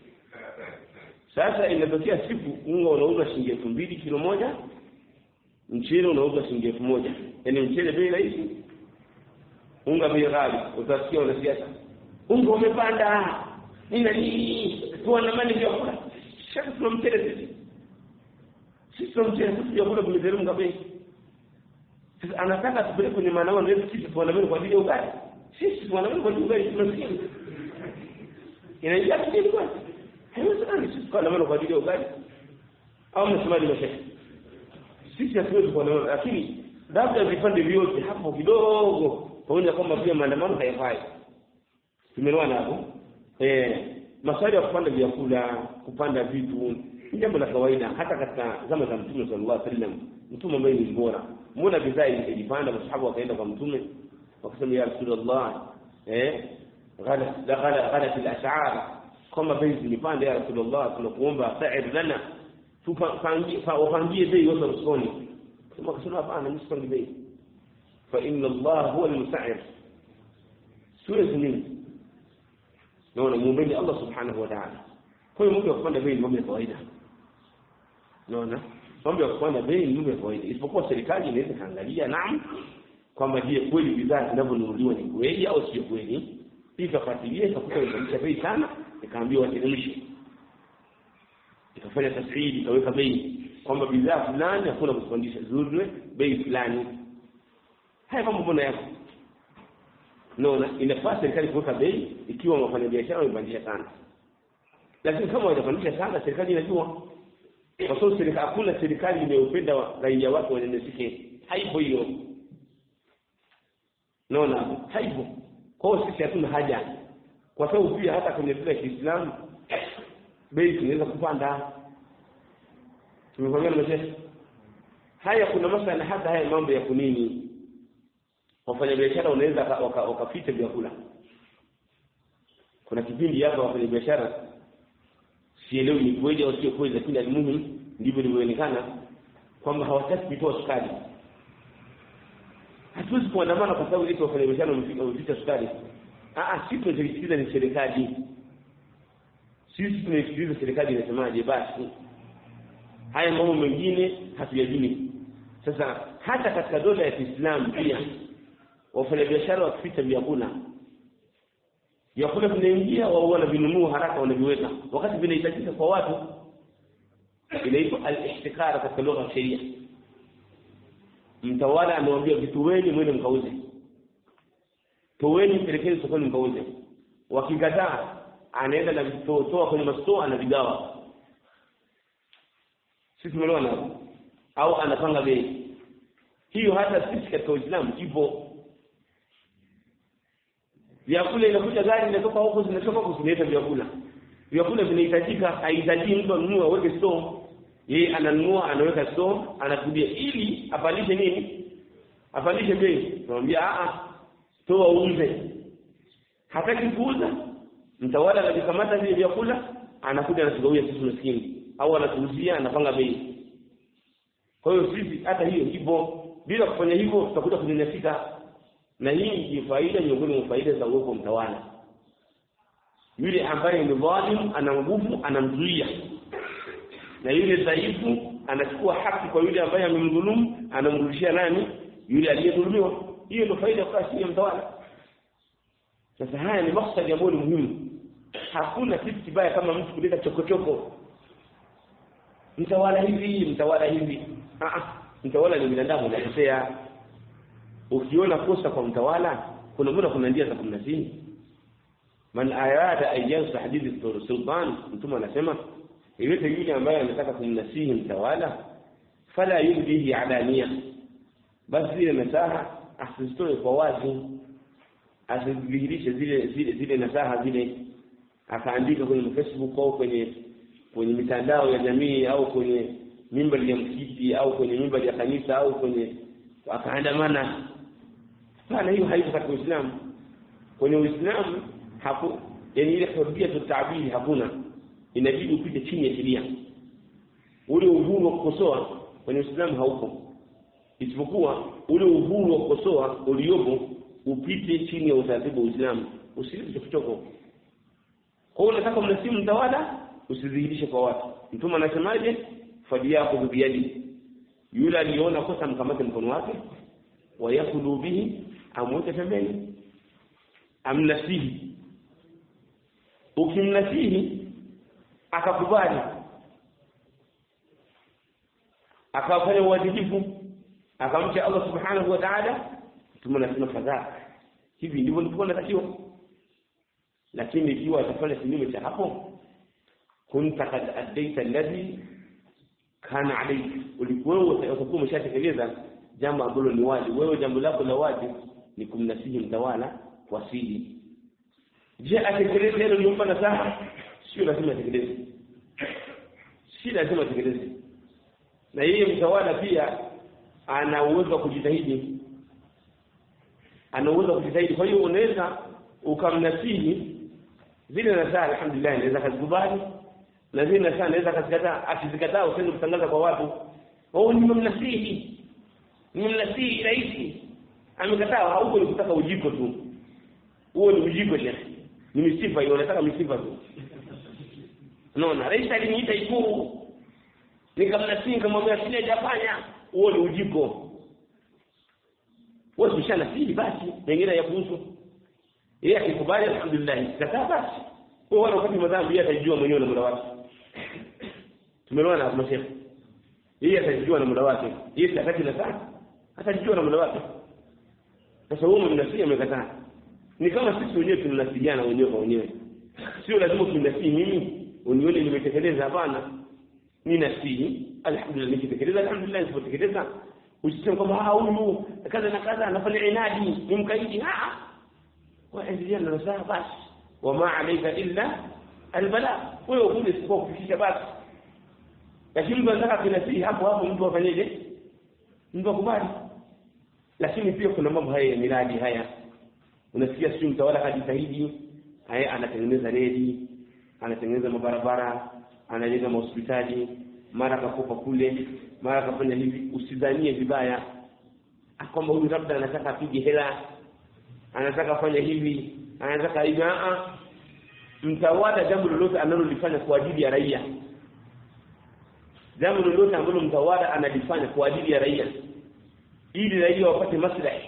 S1: Sasa inatokea siku unga unauza shilingi elfu mbili kilo moja, mchele unauza shilingi elfu moja. Yaani mchele bei rahisi, unga bei ghali. Utasikia wanasiasa, unga umepanda. Nina nini? Tuandamane vyakula. Sasa tunamtele sisi. Sisi tunamtele sisi vyakula vimeteremka bei. Sasa anataka tupeleke kwenye maandamano yetu sisi tuandamane kwa ajili ya ugali. Sisi tuandamane kwa ajili ya ugali tunasikia. Inaingia kidogo kwa. Haiwezekani sisi tuandamane kwa ajili ya ugali. Au msemaji mashaka. Sisi hatuwezi kuandamana, lakini labda vipande vyote hapo kidogo pamoja kwamba pia maandamano hayafai. Tumeelewana hapo? Eh, masuala ya kupanda vyakula, kupanda vitu ni jambo la kawaida hata katika zama za Mtume sallallahu alaihi wasallam. Mtume ambaye ni bora, muona bidhaa ilipanda, masahaba wakaenda kwa Mtume wakasema ya Rasulullah, eh ghala ghala ghala al-ash'ar, kama bei zilipanda ya Rasulullah, tunakuomba sa'id lana, tupangie wapangie bei wote sokoni. Kama kusema hapana, msipangie bei, fa inna Allah huwa al-musa'ir. Sura nini? naona muumini Allah subhanahu wa ta'ala. Kwa hiyo mambo ya kupanda bei ni mambo ya kawaida. Naona mambo ya kupanda bei ni mambo ya kawaida, isipokuwa serikali inaweza kaangalia naam kwamba je kweli bidhaa zinavyonunuliwa ni kweli au sio kweli, ikafuatilia ikakuta imepandisha bei sana, ikaambiwa wateremshe, ikafanya tasiri, ikaweka bei kwamba bidhaa fulani hakuna kupandisha zurwe bei fulani. Haya mambo mbona yako? Naona inafaa serikali kuweka bei ikiwa wafanya biashara wamepandisha sana. Lakini kama wanapandisha sana, serikali inajua. Kwa sababu serikali, hakuna serikali inayopenda raia wake wanyanyasike. Haipo hiyo. Naona haipo. Kwa hiyo sisi hatuna haja. Kwa sababu pia hata kwenye dini ya Kiislamu bei inaweza kupanda. Tumefahamia mchezo. Haya kuna masuala hata haya mambo ya kunini. Wafanya biashara wanaweza wakapita vyakula. Kuna kipindi hapa wafanya biashara sielewi ni kweli au sio kweli, lakini alimuhimu ndivyo ilivyoonekana kwamba hawataki kutoa sukari. Hatuwezi kuandamana kwa sababu eti wafanya biashara wamefika sukari. Ah ah, sisi tunasikiza ni serikali. Sisi tunasikiliza serikali inasemaje basi. Haya mambo mengine hatuyajui. Sasa hata katika dola ya Kiislamu pia wafanya biashara wakipita vyakula vyakula vinaingia wao wanavinunua haraka wanaviweka wakati vinahitajika kwa watu, inaitwa al-ihtikar katika lugha ya sheria. Mtawala anawaambia vitu weni mwende mkauze, toweni pelekeni sokoni mkauze. Wakikataa anaenda na vitotoa kwenye mastoa anavigawa. Sisi tumeelewana au anapanga bei hiyo. Hata sisi katika Uislamu ipo. Vyakula inakuja gari inatoka huko zinatoka huko zinaleta vyakula. Vyakula vinahitajika, haihitaji mtu anunue aweke store. Yeye ananunua anaweka store, anakudia ili apandishe nini? Apandishe bei. Tunamwambia a a toa uuze. Hataki kuuza. Mtawala anajikamata vile vyakula, anakuja anatugawia sisi maskini au anatuuzia anapanga bei. Kwa hiyo sisi hata hiyo ipo. Bila kufanya hivyo tutakuja kunyanyasika. Na hii ni faida miongoni mwa faida za uwepo mtawala. Yule ambaye ni dhalim ana nguvu anamzuia, na yule dhaifu anachukua haki kwa yule ambaye amemdhulumu, anamrudishia nani? Yule aliyedhulumiwa. Hiyo ndio faida kwa si mtawala. Sasa haya ni maksadi ambayo ni muhimu. Hakuna kitu kibaya kama mtu kuleta chokochoko. Mtawala hivi, mtawala hivi. Ah ah, mtawala ni binadamu anakosea. Ukiona kosa kwa mtawala, kuna muda kuna njia za kumnasihi. Man ayada ayyansa hadithi sultan, mtume anasema yeyote yule ambaye anataka kumnasihi mtawala fala yubdihi alania, basi ile nasaha asitoe kwa wazi, asidhihirishe zile zile zile nasaha zile, akaandika kwenye Facebook au kwenye kwenye mitandao ya jamii au kwenye mimbari ya msikiti au kwenye mimbari ya kanisa au kwenye akaandamana. Sana hiyo haipo katika Uislamu. Kwenye Uislamu hapo, yani ile hurria ya tabiri hakuna. Inabidi upite chini ya sheria. Ule uhuru wa kukosoa kwenye Uislamu haupo. Isipokuwa ule uhuru wa kukosoa uliopo upite chini ya utaratibu wa Uislamu. Usilete kutoka. Kwa hiyo unataka mnasimu mtawala, usidhihirishe kwa watu. Mtume anasemaje? Fadiyaku biyadi. Yule aliona kosa mkamate mkono wake, wa yakulu bihi, amweke pembeni, amnasihi. Ukimnasihi akakubali, akafanya uadilifu, akamcha Allah subhanahu wa ta'ala, tumenasema fadhaa. Hivi ndivyo ndivyo natakiwa. Lakini ikiwa atafanya kinyume cha hapo, kunta kad addaita alladhi kana alayk, ulikuwa utakuwa umeshatekeleza jambo ambalo ni wajibu. Wewe jambo lako la wajibu ni kumnasihi mtawala kwa siri. Je, atekeleze hilo liomba nasaha? Sio lazima atekeleze. Si lazima atekeleze. Na yeye mtawala pia ana uwezo wa kujitahidi. Ana uwezo wa kujitahidi. Kwa hiyo unaweza ukamnasihi zile nasaha, alhamdulillah, inaweza kukubali, na zile nasaha inaweza kuzikataa. Akizikataa usende kutangaza kwa watu, "Oh, nimemnasihi. Nimemnasihi rais." Amekataa, hauko ni kutaka ujiko tu. Huo ni ujiko shekhi. ni misifa hiyo, nataka misifa tu. Unaona, rais aliniita Ikulu, nikamnasihi nikamwambia sija hajafanya, huo ni ujiko. Wewe ushanasihi basi, mengine ya kuhusu. Yeye akikubali alhamdulillah, sasa basi. Kwa wale wakati madhambi atajijua mwenyewe na muda wake. Tumeelewana hapo Sheikh? Yeye atajijua na muda wake. Yeye wakati na saa atajijua na muda wake. Sasa wewe mnasihi amekataa. Ni kama sisi wenyewe tunanasijana wenyewe kwa wenyewe. Sio lazima tunasihi mimi unione nimetekeleza, hapana. Mimi nasihi alhamdulillah, nimetekeleza alhamdulillah, nisipotekeleza usiseme kwamba ah huyu kaza na kaza anafanya inadi ni mkaidi. Ah waendelea na saa basi, wama alayka illa albala. Wewe ukuje sipo kufikisha basi. Lakini mtu anataka kunasihi hapo hapo mtu afanyeje? Mtu akubali. Lakini pia kuna mambo haya ya miradi haya. Unasikia sio mtawala hajitahidi, haya anatengeneza reli, anatengeneza mabarabara, anajenga hospitali, mara kakopa kule, mara kafanya hivi. Usidhanie vibaya kwamba huyu labda anataka apige hela, anataka afanye hivi, anataka hivi. A mtawala jambo lolote analolifanya kwa ajili ya raia, jambo lolote ambalo mtawala analifanya kwa ajili ya raia, ili raia wapate maslahi.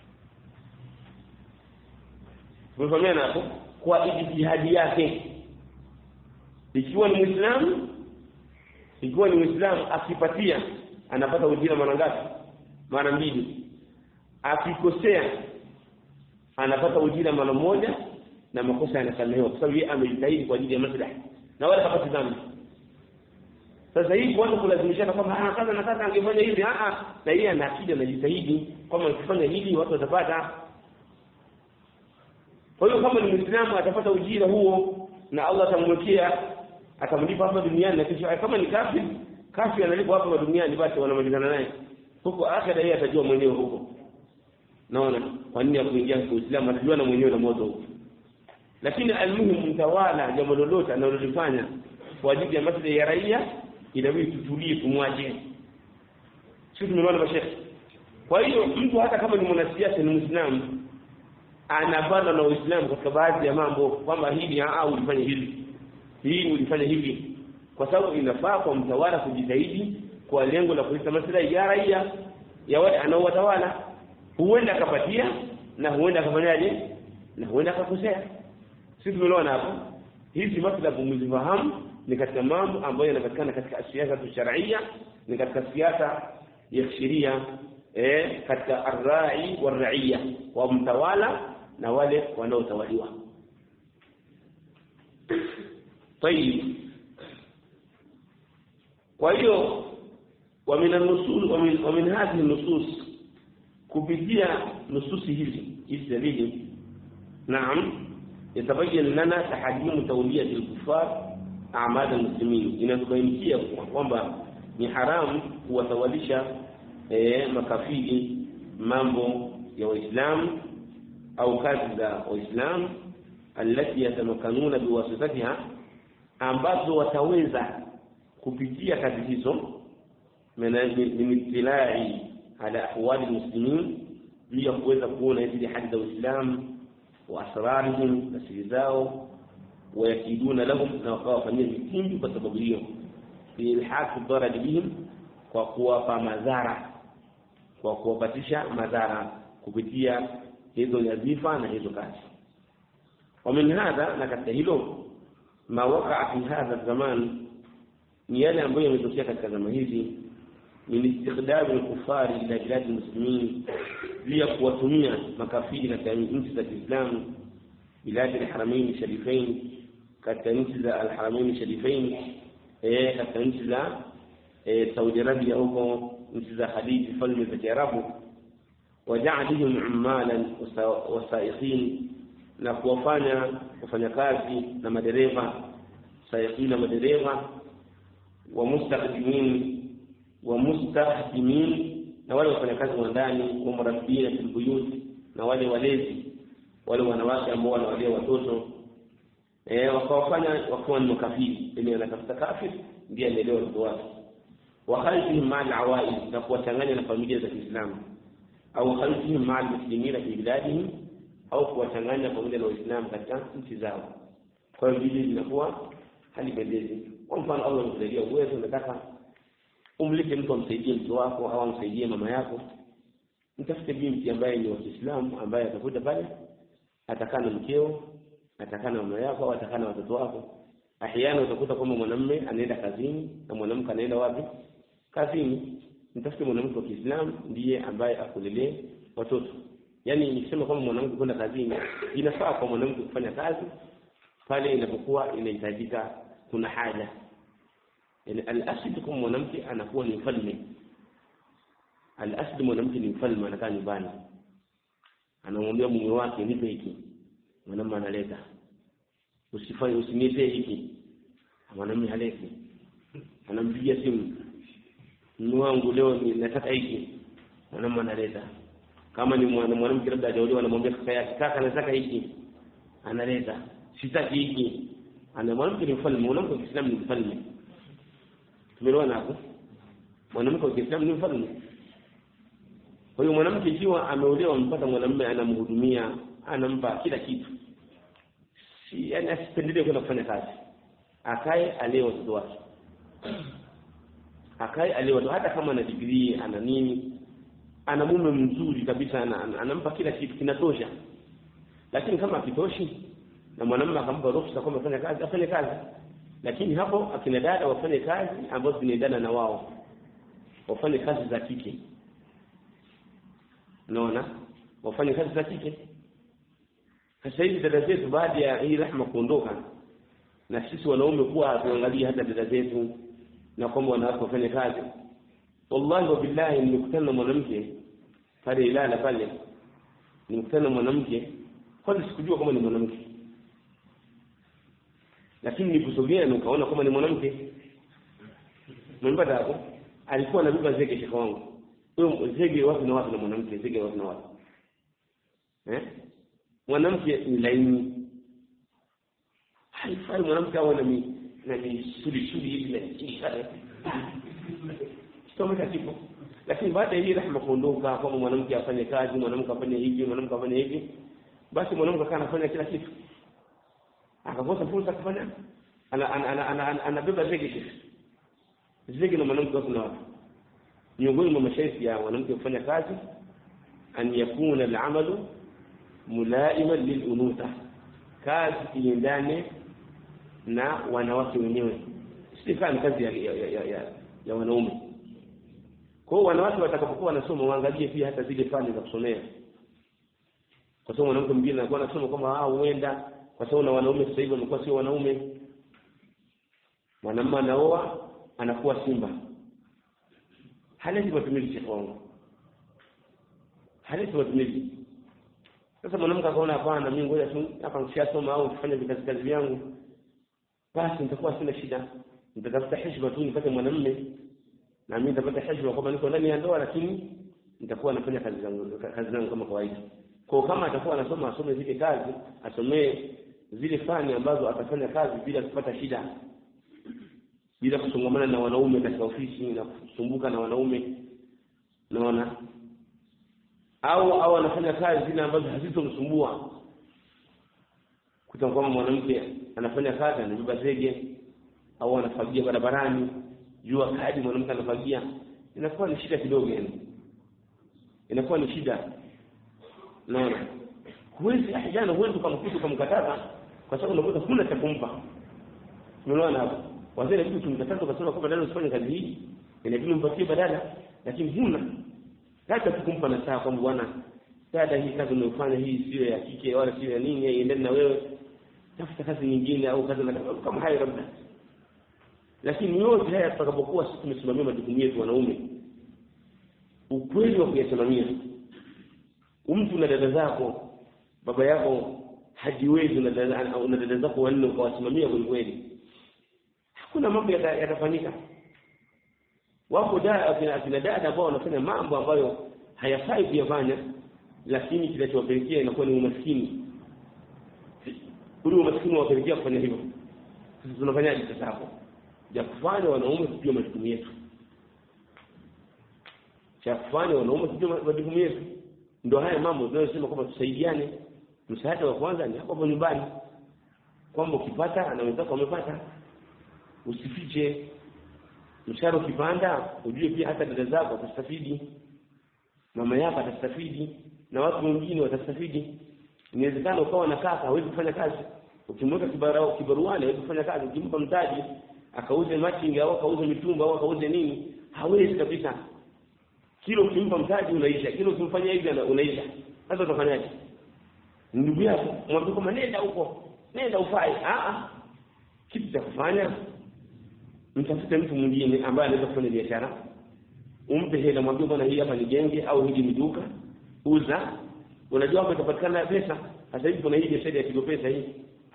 S1: Mfahamiana hapo, kwa ijtihadi yake. Ikiwa ni Muislamu, ikiwa ni Muislamu akipatia anapata ujira mara ngapi? Mara mbili. Akikosea anapata ujira mara moja na makosa yanasamehewa kwa sababu yeye amejitahidi kwa ajili ya maslahi na wala hapati dhambi. Sasa hii kwanza kulazimishana kwamba ah kaza na kaza angefanya hivi, ah ah, na yeye anakija anajitahidi kama ukifanya hivi watu watapata. Kwa hiyo kama ni Muislamu atapata ujira huo na Allah atamwekea, atamlipa hapa duniani, na kisha kama ni kafiri, kafiri analipwa hapa duniani, basi wanamalizana naye. Huko akhera yeye atajua mwenyewe huko. Naona kwa nini kuingia kwa Uislamu atajua na mwenyewe na moto huko. Lakini almuhimu mtawala jambo lolote analolifanya kwa ajili ya maslahi ya raia, inabidi tutulie tumwaje. Sisi tumeona mashekhi. Kwa hiyo mtu hata kama ni mwanasiasa ni Muislamu, anabana na Uislamu katika baadhi ya mambo kwamba hili au ulifanya hivi, hii ulifanya hivi, kwa sababu inafaa kwa mtawala kujitahidi kwa lengo la kuleta maslahi ya raia ya wale anaowatawala. Huenda akapatia na huenda akafanyaje na huenda akakosea. Sisi tumeona hapo hizi masuala mzifahamu ni katika mambo ambayo yanapatikana katika siasa ya sharia, ni katika siasa ya sheria, eh katika ar-ra'i war-ra'iyya, wa mtawala na wale wanaotawaliwa. Tayib. Kwa hiyo wa min an-nusus wa min wa min hadhihi an-nusus, kupitia nususi hizi hizi dalili, naam, yatabayyana lana tahdimu tawliyat al-kuffar a'mal al-muslimin. Inatubainikia kwamba ni haramu kuwatawalisha eh makafiri mambo ya Waislamu au kazi za Waislamu alati yatamakanuna biwasitatiha, ambazo wataweza kupitia kazi hizo min itilai ala ahwali muslimin, ili kuweza kuona hizi hali za Uislamu wa asrarihim na siri zao, wayakiduna lahum, na wakawafanyia vitimbi kwa sababu hiyo, bi ilhaqi darari bihim, kwa kuwapa madhara, kwa kuwapatisha madhara kupitia hizo nyadhifa na hizo kazi. ومن هذا نكت hilo ما وقع في هذا الزمان, ni yale ambayo yametokea katika zama hizi, min istikhdam al-kuffar ila bilad al-muslimin, liya kuwatumia makafiri katika nchi za Kiislamu, bilad al-haramain sharifain, katika nchi za al-haramain sharifain, eh katika nchi za Saudi Arabia huko, nchi za Khaliji, falme za Kiarabu, waja'alihim ummalan wasaiqin, na kuwafanya kufanya kazi na madereva, saiqin na madereva, wa mustaqdimin wa mustahdimin, na wale wafanya kazi wa ndani, wa murabbina fil buyut, na wale walezi, wale wanawake ambao wanawalea watoto, eh wakawafanya wakiwa ni makafiri, ili anatafuta kafir ndiye anaelewa watoto wake, wa khalfihim ma'al awaid, na kuwachanganya na familia za Kiislamu, au khalfihim ma'al muslimina fi biladihim, au kuwachanganya pamoja na Waislamu katika nchi zao. Kwa hiyo hili linakuwa halipendezi. Kwa mfano Allah anakujalia uwezo, unataka umlike mtu amsaidie mtu wako au amsaidie mama yako, mtafute binti ambaye ni wa Kiislamu ambaye atakuja pale, atakaa na mkeo, atakaa na mama yako au atakaa na watoto wako. Ahiana utakuta kama mwanamume anaenda kazini na mwanamke anaenda wapi? Kazini. Mtafute mwanamke wa Kiislamu ndiye ambaye akulelee watoto. Yaani nikisema kama mwanamke kwenda kazini, inafaa kwa mwanamke kufanya kazi pale inapokuwa inahitajika, kuna haja. Yaani al-asli kama mwanamke anakuwa ni mfalme. Al-asli mwanamke ni mfalme, anakaa nyumbani. Anamwambia mume wake nipe hiki. Mwanamume analeta. Usifanye usinipe hiki. Mwanamume haleti. Anampigia simu. Mume wangu leo nataka hiki. Mwanamume analeta. Kama ni mwanamke labda hajaolewa, anamwambia kaka yake, kaka nataka hiki. Analeta. Sitaki hiki. Ana mwanamke ni mfalme, mwanamke wa Kiislamu ni mfalme. Tumeelewana hapo? Mwanamke wa Kiislamu ni mfalme. Kwa hiyo mwanamke ikiwa ameolewa, ampata mwanamume anamhudumia, anampa kila kitu, si yani asipendelee kwenda kufanya kazi, akae alee watoto wake, akae alee watoto, hata kama ana degree ana nini, ana mume mzuri kabisa, anampa kila kitu kinatosha. Lakini kama akitoshi na mwanamume akampa ruhusa kwamba afanye kazi, afanye kazi. Lakini hapo akina dada wafanye kazi ambazo zinaendana na wao, wafanye kazi za kike. Unaona, wafanye kazi za kike. Sasa hivi dada zetu baada ya hii rahma kuondoka, na sisi wanaume kuwa tuangalie hata dada zetu na kwamba wanawake wafanye kazi. Wallahi wa billahi, nimekutana na mwanamke pale Ilala pale, nimekutana na mwanamke kwanza sikujua kama ni mwanamke, lakini niliposogea nikaona kama ni mwanamke. Mwanamke hapo alikuwa anabeba zege shaka wangu. Huyo zege wapi na wapi na mwanamke, zege wapi na wapi? Eh? Mwanamke ni laini. Haifai mwanamke awe na mi na misuli suli hivi na ishara. Kama katipo. Lakini baada ya hii rahma kuondoka, kama mwanamke afanye kazi, mwanamke afanye hivi, mwanamke afanye hivi, basi mwanamke kana anafanya kila kitu. Akakosa fursa kufanya, ana ana ana anabeba zege kitu. Zege na mwanamke wapi na wapi? Miongoni mwa masharti ya mwanamke kufanya kazi, an yakuna al-amalu mulaiman lilunutha, kazi iendane na wanawake wenyewe, sifani kazi ya ya, ya, ya, ya wanaume. Kwa hiyo wanawake watakapokuwa wanasoma waangalie pia hata zile fani za kusomea, kwa sababu mwanamke mwingine anakuwa anasoma kama ah huenda kwa sababu na wanaume sasa hivi wamekuwa sio wanaume. Mwanamume anaoa anakuwa simba, halezi matumizi chakwangu, halezi matumizi. Sasa mwanamke akaona hapana, mimi ngoja tu hapa nishasoma au kufanya vikazi kazi vyangu, basi nitakuwa sina shida, nitatafuta heshima tu nipate mwanamume, na mimi nitapata heshima kwamba niko ndani ya ndoa, lakini nitakuwa nafanya kazi zangu kazi zangu kama kawaida. Kwa kama atakuwa anasoma, asome zile kazi, asomee zile fani ambazo atafanya kazi bila kupata shida, bila kusongamana na wanaume katika ofisi na kusumbuka na wanaume. Unaona? Au au anafanya kazi zile ambazo hazitomsumbua. Kutoka kama mwanamke anafanya kazi anabeba zege au anafagia barabarani, jua kadi mwanamke anafagia, inakuwa ni shida kidogo yani. Inakuwa ni shida. Unaona? Huwezi ahijana huwezi kumkuta kumkataza kwa sababu unakuta huna cha kumpa. Unaona hapo? Wazee vitu tumkataza kwa sababu badala usifanye kazi hii, inabidi umpatie badala, lakini huna. Hata kumpa na saa kwamba bwana, dada hii kazi unayofanya hii sio ya kike wala sio ya nini, iendane na wewe. Tafuta kazi nyingine au kazi kama hayo labda. Lakini yote haya tutakapokuwa sisi tumesimamia majukumu yetu wanaume, ukweli wa kuyasimamia. Mtu na dada zako, baba yako hajiwezi na dada na dada zako wanne ukawasimamia kwa kweli, hakuna mambo yatafanyika. Wako dada akina dada ambao wanafanya mambo ambayo hayafai kuyafanya, lakini kinachowapelekea inakuwa ni umaskini. Ule umaskini wapelekea kufanya hivyo. Sisi tunafanyaje sasa hapo? Ya kufanya wanaume tujue majukumu yetu. Cha kufanya wanaume tujue majukumu yetu. Ndio haya mambo tunayosema kwamba tusaidiane. Msaada wa kwanza ni hapo nyumbani, kwamba ukipata na wenzako wamepata, usifiche. Mshahara ukipanda ujue pia hata dada zako watastafidi, mama yako atastafidi, na watu wengine watastafidi. Inawezekana ukawa na kaka hawezi kufanya kazi, ukimweka kibarua kibaruani hawezi kufanya kazi, ukimpa mtaji akauze matching au akauze mitumba au akauze nini, hawezi kabisa. Kilo ukimpa mtaji unaisha, kilo ukimfanyia hivi unaisha. Sasa utafanyaje? Ndugu yako mwambie kama nenda huko, nenda ufai. Ah ah, kitu cha kufanya, mtafute mtu mwingine ambaye anaweza kufanya biashara, umpe hela, mwambie bwana, hii hapa ni genge au hili ni duka, uza. Unajua hapo itapatikana pesa. Sasa hivi kuna hii biashara ya Tigo Pesa hii,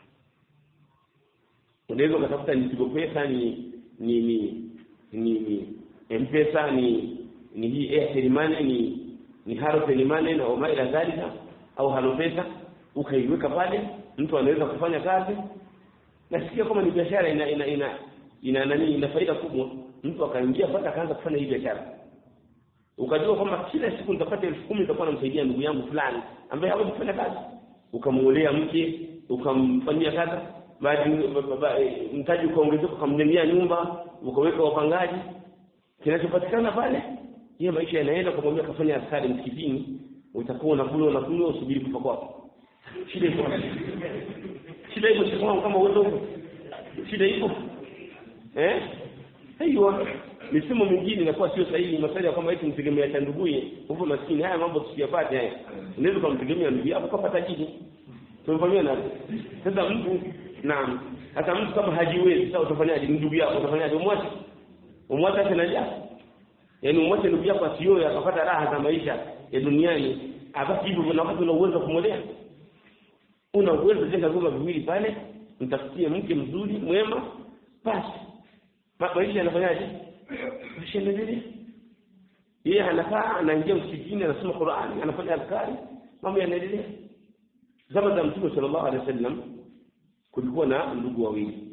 S1: unaweza kutafuta ni Tigo Pesa, ni ni ni ni, ni M-Pesa, ni ni hii Airtel Money, ni ni Halotel Money na Oma ila dhalika, au Halo Pesa, ukaiweka pale, mtu anaweza kufanya kazi. Nasikia kama ni biashara ina ina ina ina nani, ina faida kubwa. Mtu akaingia pata akaanza kufanya hii biashara, ukajua kwamba kila siku nitapata elfu kumi nitakuwa namsaidia ndugu yangu fulani ambaye hawezi kufanya kazi, ukamuolea mke, ukamfanyia kazi, baada mtaji ukaongezeka, ukamjengea nyumba, ukaweka wapangaji, kinachopatikana pale yeye maisha yanaenda. Kumwambia kafanya askari msikitini, utakuwa unakula unakula usubiri kufa kwako. Shida iko shida iko sio kama wewe, shida iko eh hiyo misemo mingine inakuwa sio sahihi. Maswali ya kwamba eti mtegemea cha nduguye huko maskini, haya mambo tusiyapate haya. Unaweza kumtegemea ndugu yako kupata jiji, tumfanyia na sasa mtu naam. Hata mtu kama hajiwezi, sasa utafanyaje? Ndugu yako utafanyaje? Umwache umwache tena ja, yaani umwache ndugu yako asioe akapata raha za maisha ya duniani, abaki hivyo. Na wakati una uwezo kumolea, una uwezo jenga vyumba viwili pale, mtafutie mke mzuri mwema, basi maisha yanafanyaje? Mshendelee. Yeye anakaa anaingia msikitini, anasoma Qur'ani, anafanya adhkari, mambo yanaendelea. Zama za Mtume sallallahu alaihi wasallam kulikuwa na ndugu wawili.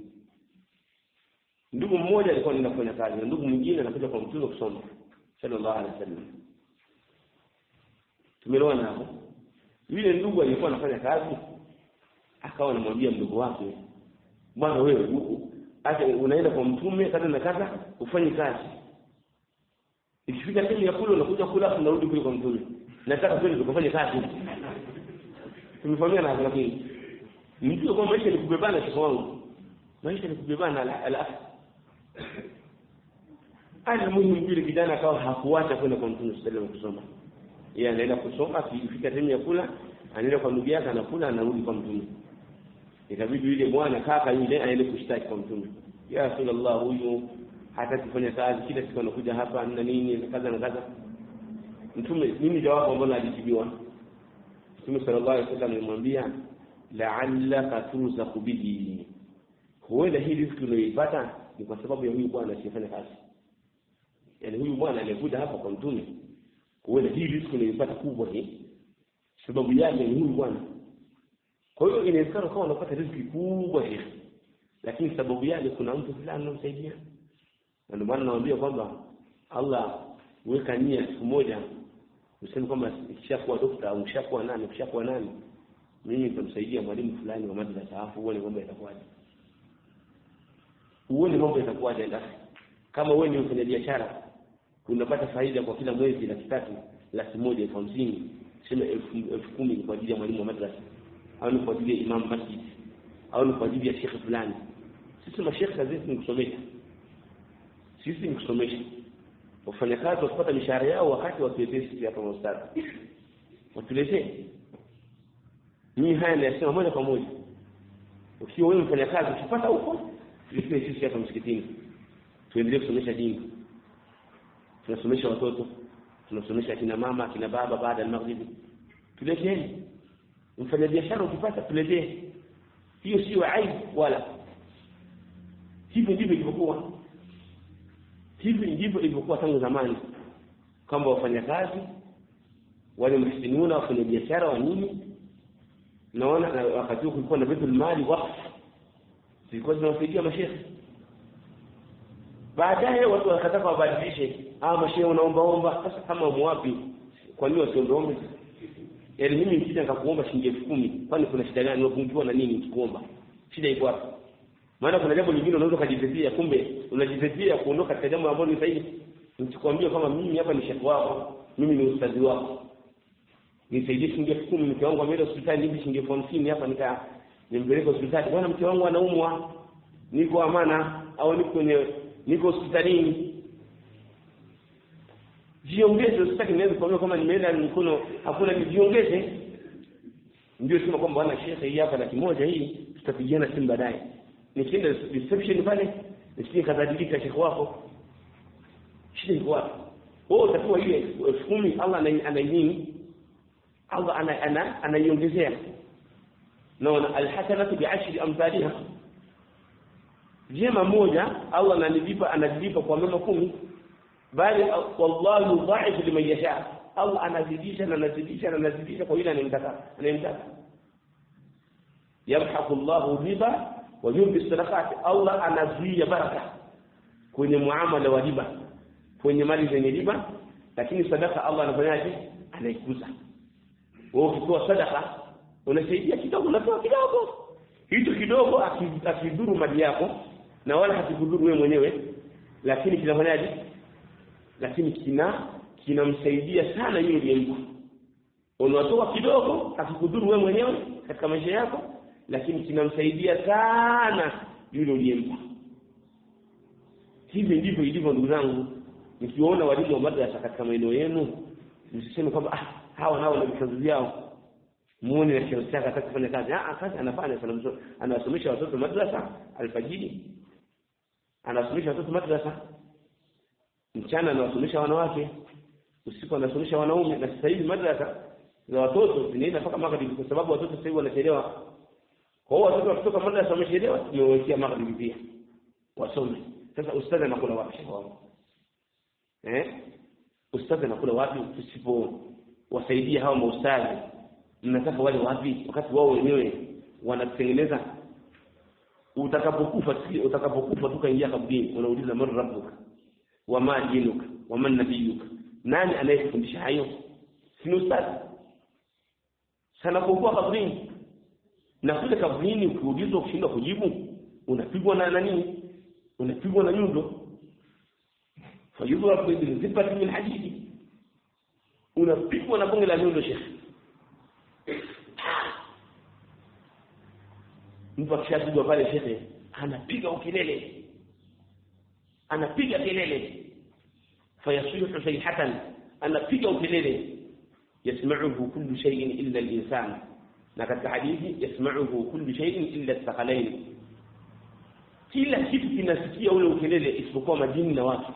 S1: Ndugu mmoja alikuwa anafanya kazi na ndugu mwingine anakuja kwa Mtume kusoma sallallahu alaihi wasallam. Tumeelewana hapo? Yule ndugu alikuwa anafanya kazi, akawa anamwambia ndugu wake, bwana wewe hata unaenda kwa Mtume kaza na kaza ufanye kazi, ikifika time ya kula unakuja kula afu unarudi kule kwa Mtume, nataka twende tukafanye kazi. Tumefanyia na lakini mtu kwa maisha ni kubebana kwa wangu, maisha ni kubebana ala ala ana muhimu. Vile kijana akawa hakuacha kwenda kwa Mtume sallallahu alaihi wasallam kusoma, yeye anaenda kusoma, ikifika time ya kula anaenda kwa ndugu yake, anakula anarudi kwa Mtume. Ikabidi yule bwana kaka yule aende kushtaki kwa Mtume, ya Rasulullah, huyu hata kufanya kazi kila siku anakuja hapa na nini na kaza na kaza. Mtume nini jawabu ambalo alijibiwa? Mtume sallallahu alaihi wasallam alimwambia, la'allaka turzaqu bihi, huenda hii riziki unayoipata ni kwa sababu ya huyu bwana asiyefanya kazi. Yaani huyu bwana aliyekuja hapa kwa Mtume, huenda hii riziki unayoipata kubwa hii sababu yake ni huyu bwana. Kwa hiyo inawezekana kama unapata riziki kubwa hii, lakini sababu yake kuna mtu fulani anamsaidia. Na ndio maana naambia kwamba Allah weka nia siku moja, useme kwamba ukishakuwa daktari au ukishakuwa nani ukishakuwa nani, mimi nitamsaidia mwalimu fulani wa madrasa, afu uone mambo yatakuwaje. Uone mambo yatakuwaje ndio. Kama wewe ni mfanya biashara unapata faida kwa kila mwezi laki tatu, laki moja elfu hamsini, sema elfu kumi kwa ajili ya mwalimu wa madrasa, au ni kwa ajili ya imam masjid, au ni kwa ajili ya shekhi fulani. Sisi mashekhi kazi ni kusomesha. Sisi ni kusomesha. Wafanyakazi wasipata mishahara yao wakati watuletee sisi hapa mstari. Watuletee. Mimi haya nasema moja kwa moja. Ukiwa wewe mfanyakazi ukipata huko, tuletee sisi hapa msikitini. Tuendelee kusomesha dini. Tunasomesha watoto, tunasomesha kina mama, kina baba baada ya magharibi. Tuletee. Mfanya biashara ukipata tuletee. Hiyo sio aibu wala. Hivi ndivyo ilivyokuwa. Hivi ndivyo ilivyokuwa tangu zamani, kwamba wafanyakazi wale mhsinuna wafanya biashara wa nini, naona wakati huo kulikuwa na baitul mali waqf, zilikuwa zinawasaidia mashehe. Baadaye watu wakataka wabadilishe, ah mashehe unaomba omba. Sasa kama mwapi, kwa nini wasiombe? Yaani mimi nikija nikakuomba shilingi elfu kumi, kwani kuna shida gani? Unapungukiwa na nini nikikuomba? Shida iko wapi? Maana kuna jambo lingine unaweza kujitetea, kumbe unajitetea kuondoka katika jambo ambalo ni sahihi. Nikikwambia kama mimi hapa ni shehe wako, mimi ni ustadhi wako, nisaidie shilingi elfu kumi, mke wangu ameenda hospitali, nipe shilingi elfu hamsini hapa nika nimpeleke hospitali. Bwana mke wangu anaumwa, niko Amana au niko kwenye niko hospitalini. Jiongeze, usitaki niweze kuambia kama nimeenda mikono hakuna, nijiongeze. Ndio sema kwamba bwana shehe, hii hapa laki moja hii tutapigiana simu baadaye. Nikienda reception pale, nisije kadhalika shehe wako. Shida iko wapi? Wewe utakuwa ile elfu kumi Allah anainini? Allah ana ana anaiongezea. Naona alhasanatu bi'ashri amthaliha. Jema moja Allah ananilipa anajilipa kwa mema kumi. Bali wallahu yudha'ifu liman yasha. Allah anazidisha na anazidisha na anazidisha kwa yule anayemtaka, anayemtaka. Yamhaqu Allahu riba wa yumbi sadaqat. Allah anazuia baraka kwenye muamala wa riba, kwenye mali zenye riba, lakini sadaka Allah anafanyaje? Anaikuza. Wewe ukitoa sadaka unasaidia kidogo, unatoa kidogo. Hicho kidogo akidhuru mali yako na wala hasikudhuru wewe mwenyewe, lakini kinafanyaje? Lakini kina kinamsaidia sana yule aliyempa. Unatoa kidogo akikudhuru wewe mwenyewe katika maisha yako, lakini kinamsaidia sana yule aliyempa. Hivi ndivyo ilivyo ndugu zangu. Nikiona walimu wa madrasa katika maeneo yenu, msiseme kwamba ah hawa nao na vikazi vyao, muone na cheo chake hata kufanya kazi. Ah kazi anafanya sana mzuri. Anawasomesha watoto madrasa alfajiri, anawasomesha watoto madrasa mchana, anawasomesha wanawake, usiku anasomesha wanaume. Na sasa hivi madrasa za watoto zinaenda mpaka magharibi, kwa sababu watoto sasa hivi wanachelewa. Kwa hiyo watoto wakitoka madrasa wamechelewa, tumewekea magharibi pia wasome. Sasa ustadhi anakula wapi shehe wangu? Eh? Ustadhi anakula wapi tusipo wasaidia hawa maustadhi? Mnataka wale wapi wakati wao wenyewe wanatengeneza? Utakapokufa utakapokufa tukaingia kaburini, unauliza man rabbuka wa ma dinuka wa man nabiyuka? Nani anayefundisha hayo? Si ustadhi. Sana kwa kaburini, na kule kaburini ukiulizwa ukishindwa kujibu unapigwa na nani? Unapigwa na nyundo. Fayudhra bil zibati min hadidi, unapigwa na bonge la nyundo shekhi. Mtu akishapigwa pale shekhi anapiga ukelele, anapiga kelele, fayasihu sayhatan, anapiga ukelele, yasma'uhu kullu shay'in illa al-insan. Na katika hadithi yasma'uhu kullu shay'in illa al-thaqalain, kila kitu kinasikia ule ukelele isipokuwa majini na watu.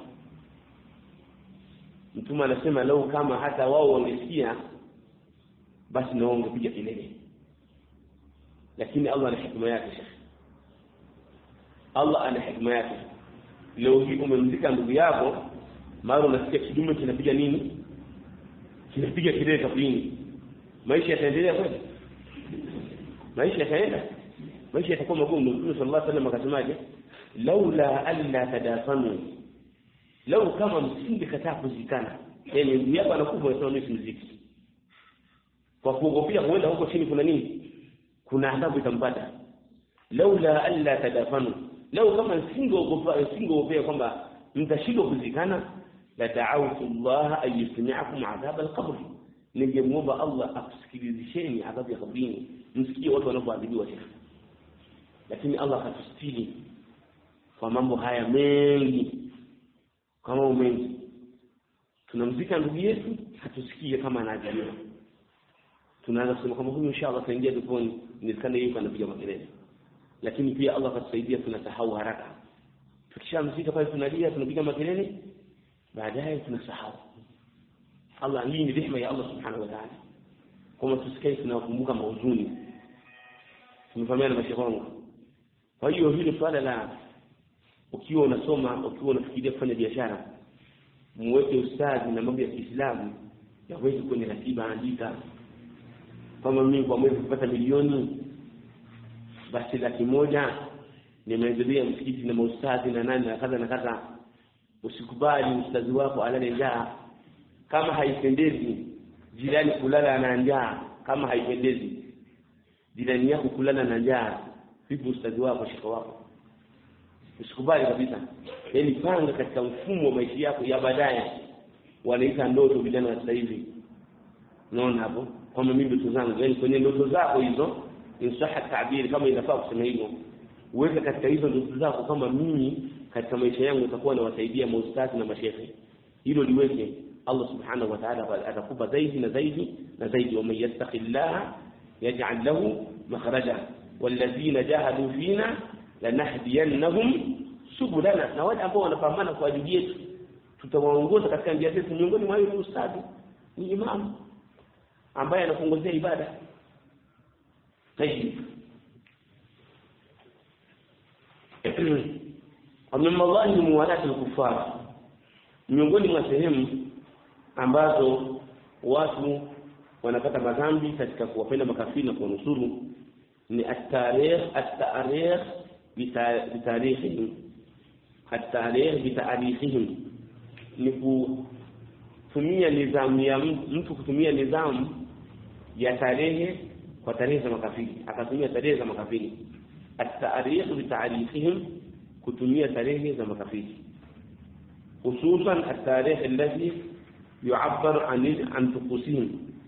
S1: Mtume anasema lau kama hata wao wangesikia basi na wangepiga kelele. Lakini Allah ana hikma yake shekhi. Allah ana hikma yake. Leo hii umemzika ndugu yako, mara unasikia kidume kinapiga nini? Kinapiga kelele kabini. Maisha yataendelea kweli? Maisha yataenda? Maisha yatakuwa magumu. Mtume sallallahu alaihi wasallam akasemaje? Laula alla tadafanu, lau kama msingekataa kuzikana, yani ndugu yako anakufa unasema mimi simziki, kwa kuogopea huenda huko chini kuna nini? Kuna adhabu itampata. Laula alla tadafanu, lau kama msingeogopea msingeogopea kwamba mtashindwa kuzikana, la da'awtu Allah an yusmi'akum 'adhab al-qabr, ningemuomba Allah akusikilizisheni adhabu ya kabrini, msikie watu wanapoadhibiwa tena. Lakini Allah hatustiri kwa mambo haya mengi, kama umengi tunamzika ndugu yetu hatusikie kama anaadhibiwa, tunaanza kusema kama huyu inshallah ataingia dukoni, nilikana yeye anapiga makelele. Lakini pia Allah katusaidia, tunasahau haraka. Tukishamzika pale tunalia, tunapiga makelele, baadaye tunasahau. Allah, hii ni rehema ya Allah subhanahu wa ta'ala, kama tusikae tunakumbuka mauzuni. Tumefahamiana mashaikh wangu. Kwa hiyo hili swala la ukiwa unasoma, ukiwa unafikiria kufanya biashara, muweke ustadi na mambo ya Kiislamu yaweze kwenye ratiba. Andika kama mimi kwa mwezi kupata milioni, basi laki moja nimeendelea msikiti na maustadhi na nani na kadha na kadha. Usikubali ustadhi wako alale njaa. Kama haipendezi jirani kulala na njaa, kama haipendezi jirani yako kulala na njaa, vipi ustadi wako shika wako? Usikubali kabisa. Yaani panga katika mfumo wa maisha yako ya baadaye. Wanaita ndoto vijana wa sasa hivi. Unaona hapo? Kama mimi ndoto zangu, yaani kwenye ndoto zako hizo, insaha tabiri kama inafaa kusema hivyo. Uweke katika hizo ndoto zako kama mimi katika maisha yangu nitakuwa nawasaidia maustadhi na mashehe. Hilo liweke. Allah subhanahu wa ta'ala atakupa zaidi na zaidi na zaidi. Wa man yattaqillaha yaj'al lahu makhraja walladhina jahadu fina lanahdiyannahum subulana. Na wale ambao wanapambana kwa ajili yetu tutawaongoza katika njia zetu. Miongoni mwa hiyo ustadhi ni imam ambaye anafunguzia ibada. Tayeb. Amma Allah ni muwalati al-kuffar. Miongoni mwa sehemu ambazo watu wanapata madhambi katika kuwapenda makafiri na kuwanusuru ni at-tarikh at-tarikh bitarihihim at-tarikh bitarihihim, ni kutumia nidhamu ya mtu kutumia nidhamu ya tarehe kwa tarehe za makafiri, akatumia tarehe za makafiri. At-tarikh bitarihihim, kutumia tarehe za makafiri, hususan at-tarikh alladhi yu'abbar an an tuqusihim.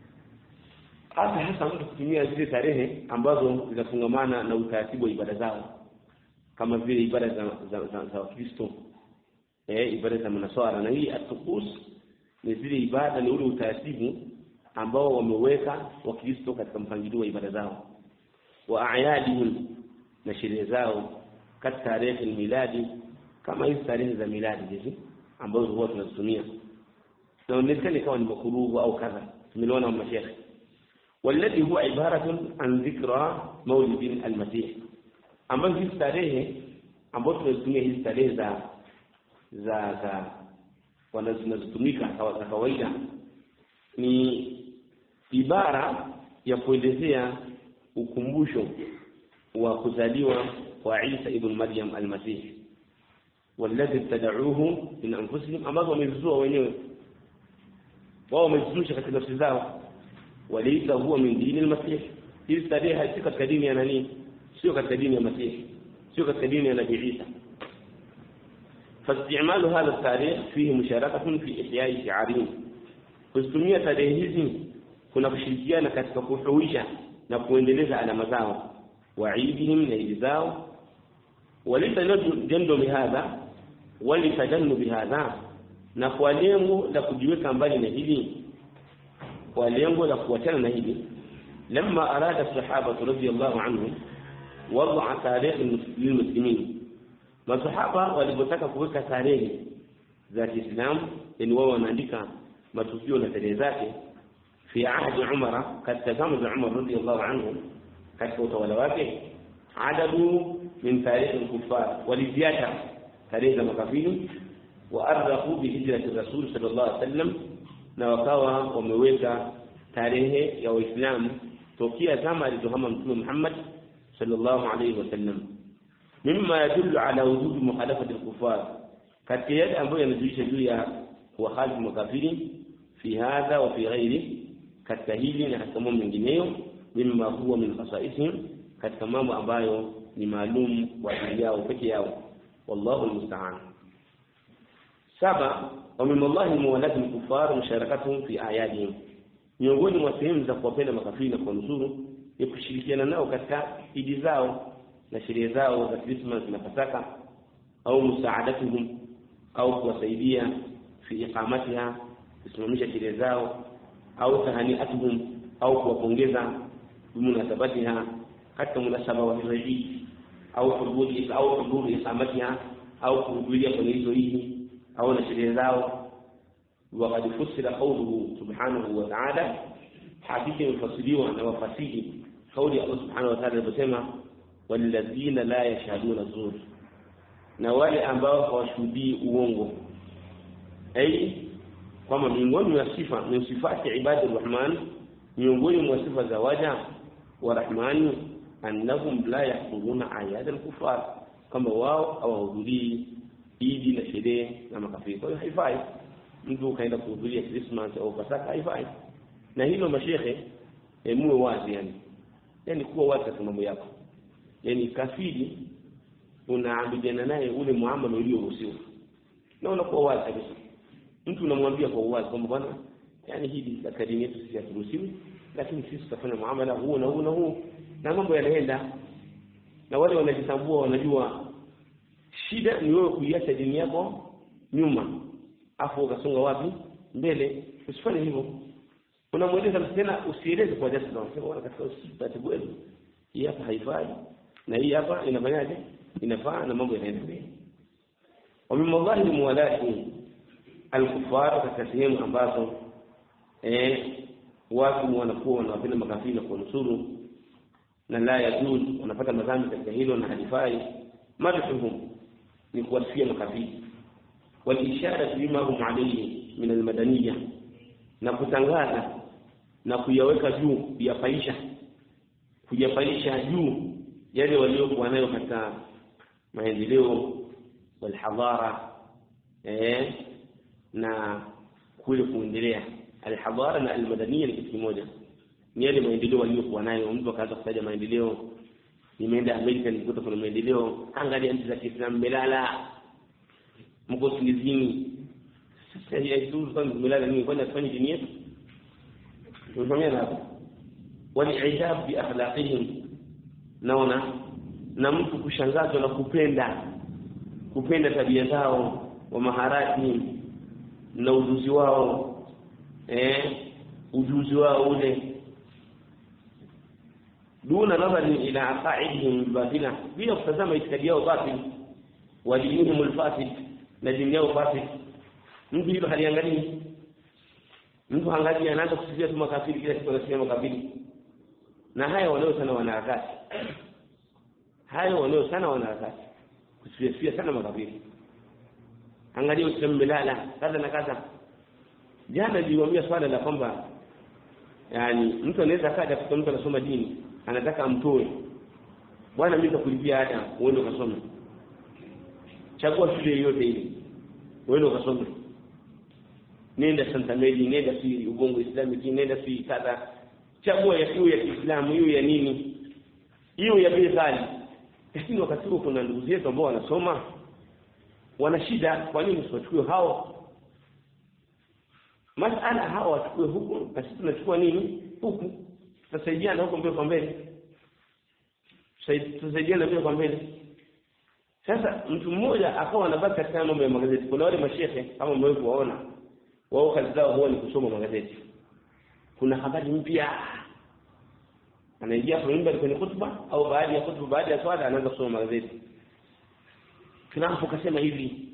S1: Hasa hasa mtu kutumia zile tarehe ambazo zinafungamana na utaratibu wa ibada zao, kama vile ibada za za, za, za Kristo, eh ibada za Manaswara. Na hii at-tuqus ni zile ibada, ni ule utaratibu ambao wameweka wa Kristo katika mpangilio wa ibada zao. Wa a'yadihim, na sherehe zao, katika tarehe al-miladi, kama hizi tarehe za miladi hizi ambazo huwa tunazitumia na unaweza kama ni makruhu au kadha, tumeona mashaikh. والذي هو عبارة عن ذكرى مولد المسيح. أما في التاريخ ambapo tunatumia hizi tarehe za za za wanazotumika kwa kawaida ni ibara ya kuelezea ukumbusho wa kuzaliwa kwa Isa ibn Maryam al-Masih, والذي ابتدعوه من انفسهم, ambapo wamezua wenyewe, wao wamezusha katika nafsi zao. Walaita huwa min dini al-Masih. Hii tarehe haiko katika dini ya nani? Sio katika dini ya Masih, sio katika dini ya Nabii Isa. فاستعمال هذا التاريخ فيه مشاركة في إحياء شعارهم. kutumia tarehe hizi kuna kushirikiana katika kuhuisha na kuendeleza alama zao, waidihim na idi zao. Walitajando bihadha walitajannu bihadha, na kwa lengo la kujiweka mbali na hili, kwa lengo la kuachana na hili. Lamma arada sahaba radhiyallahu anhum wada'a tarikh lilmuslimin, masahaba walipotaka kuweka tarehe za Kiislamu, yani wao wanaandika matukio na tarehe zake, fi ahdi Umar, katika zama za Umar radhiyallahu anhu, katika utawala wake, adadu min tarikh al-kuffar, waliziata tarehe za makafiri, wa arqu bi hijrati rasul sallallahu alaihi wasallam, na wakawa wameweka tarehe ya Uislamu tokea zama alizohama Mtume Muhammad sallallahu alaihi wasallam. Mimma yadullu ala wujud mukhalafati al-kuffar, katika yale ambayo yanajulisha juu ya kuwahalifu makafiri, fi hadha wa fi ghairi, katika hili na katika mambo mengineyo, mimma huwa min khasaisihim, katika mambo ambayo ni maalum kwa ajili yao pekee yao. Wallahu almusta'an. Saba, wa min Allahi muwalati al-kuffar musharakatuhum fi ayadihim. Miongoni mwa sehemu za kuwapenda makafiri na kuwanusuru ni kushirikiana nao katika idi zao na sherehe zao za Christmas na Pasaka, au musaadatuhum, au kuwasaidia fi iqamatiha, kusimamisha sherehe zao, au tahaniatuhum, au kuwapongeza bimunasabatiha, katika munasaba wa Eid, au hududi au hududi iqamatiha, au kuhudhuria kwenye hizo idi au na sherehe zao. وقد فسر قوله سبحانه وتعالى, حديث مفسروا na wafasiri kauli Allah subhanahu wa ta'ala aliposema, walladhina la yashhaduna az-zur, na wale ambao hawashuhudii uongo. Ai kama miongoni mwa sifa ni sifati ibadur rahman, miongoni mwa sifa za waja wa rahmani, annahum la yahduruna ayad al-kuffar, kama wao hawahudhurii idi na sherehe na makafiri. Kwa hiyo haifai mtu kaenda kuhudhuria Christmas au Pasaka, haifai. Na hilo mashehe e, muwe wazi yani yani kuwa wazi kwa mambo yako. Yani kafiri unaambiana naye ule muamala ulioruhusiwa na unakuwa wazi kabisa. Mtu unamwambia kwa wazi kwamba bwana yani hili katika dini yetu sisi haturuhusiwi, lakini sisi tutafanya muamala huu na huu na huu, na mambo yanaenda. Na wale wanajitambua wanajua shida ni wewe kuiacha dini yako nyuma afu ukasonga wapi mbele. Usifanye hivyo. Unamweleza tena, usieleze kwa jasho, unasema wana katika taratibu wetu hii hapa haifai na hii hapa inafanyaje inafaa, na mambo yanaenda mbele. Wa min madhahir muwalati al-kuffar, katika sehemu ambazo eh watu wanakuwa wanapenda makafiri na kunusuru na la yajuz, wanapata madhambi katika hilo na halifai. Madhuhum ni kuwasifia makafiri, wal ishara bima hum alayhi min al-madaniyya, na kutangaza na kuyaweka juu, kuyafaisha kuyafaisha juu yale waliokuwa nayo katika maendeleo wal hadhara, eh na kule kuendelea. Al-hadhara na al-madaniyya ni kitu kimoja, ni yale maendeleo waliokuwa nayo. Mtu akaanza kutaja maendeleo, nimeenda Amerika nilikuta kuna maendeleo, angalia nchi za Kiislamu melala, mko singizini. Sasa hii aitu kama melala nini, kwani tufanye dini yetu? Tunafanya hapo. Wal-ijab bi akhlaqihim, naona na mtu kushangazwa na kupenda kupenda tabia zao, wa maharati na ujuzi wao, eh ujuzi wao ule, duna nadhari ila aqaidihim batila, bila kutazama itikadi yao batil, wa dinihim alfasid, na dini yao fasid. Mtu hilo haliangalii. Mtu angalia anaanza kusifia tu makafiri, kila siku anasifia makafiri. Na haya wanao sana wanaharakati, hayo wanao sana wanaharakati kusifia sana makafiri. Angalia Uislamu bilala kadha na kadha. Jana niliwaambia swala la kwamba yani mtu anaweza kaja kwa mtu anasoma dini, anataka amtoe, bwana mimi nitakulipia ada uende ukasome, chagua shule yoyote ile uende ukasome, nenda Santa Mary, nenda si Ubongo Islamic, nenda si kadha, chagua ya hiyo ya Kiislamu, hiyo ya nini, hiyo ya bei ghali. Lakini wakati huo kuna ndugu zetu ambao wanasoma wana shida. Kwa nini tusichukue hao masala hao wachukue huku na sisi tunachukua nini huku, tutasaidiana huko mbele kwa mbele, tutasaidiana mbele kwa mbele. Sasa mtu mmoja akawa anabaki katika mambo ya magazeti. Kuna wale mashehe kama mmewahi kuwaona, wao kazi zao huwa ni kusoma magazeti. Kuna habari mpya, anaingia kwenye khutba au baada ya khutba, baada ya swala anaanza kusoma magazeti. Tunapo kasema hivi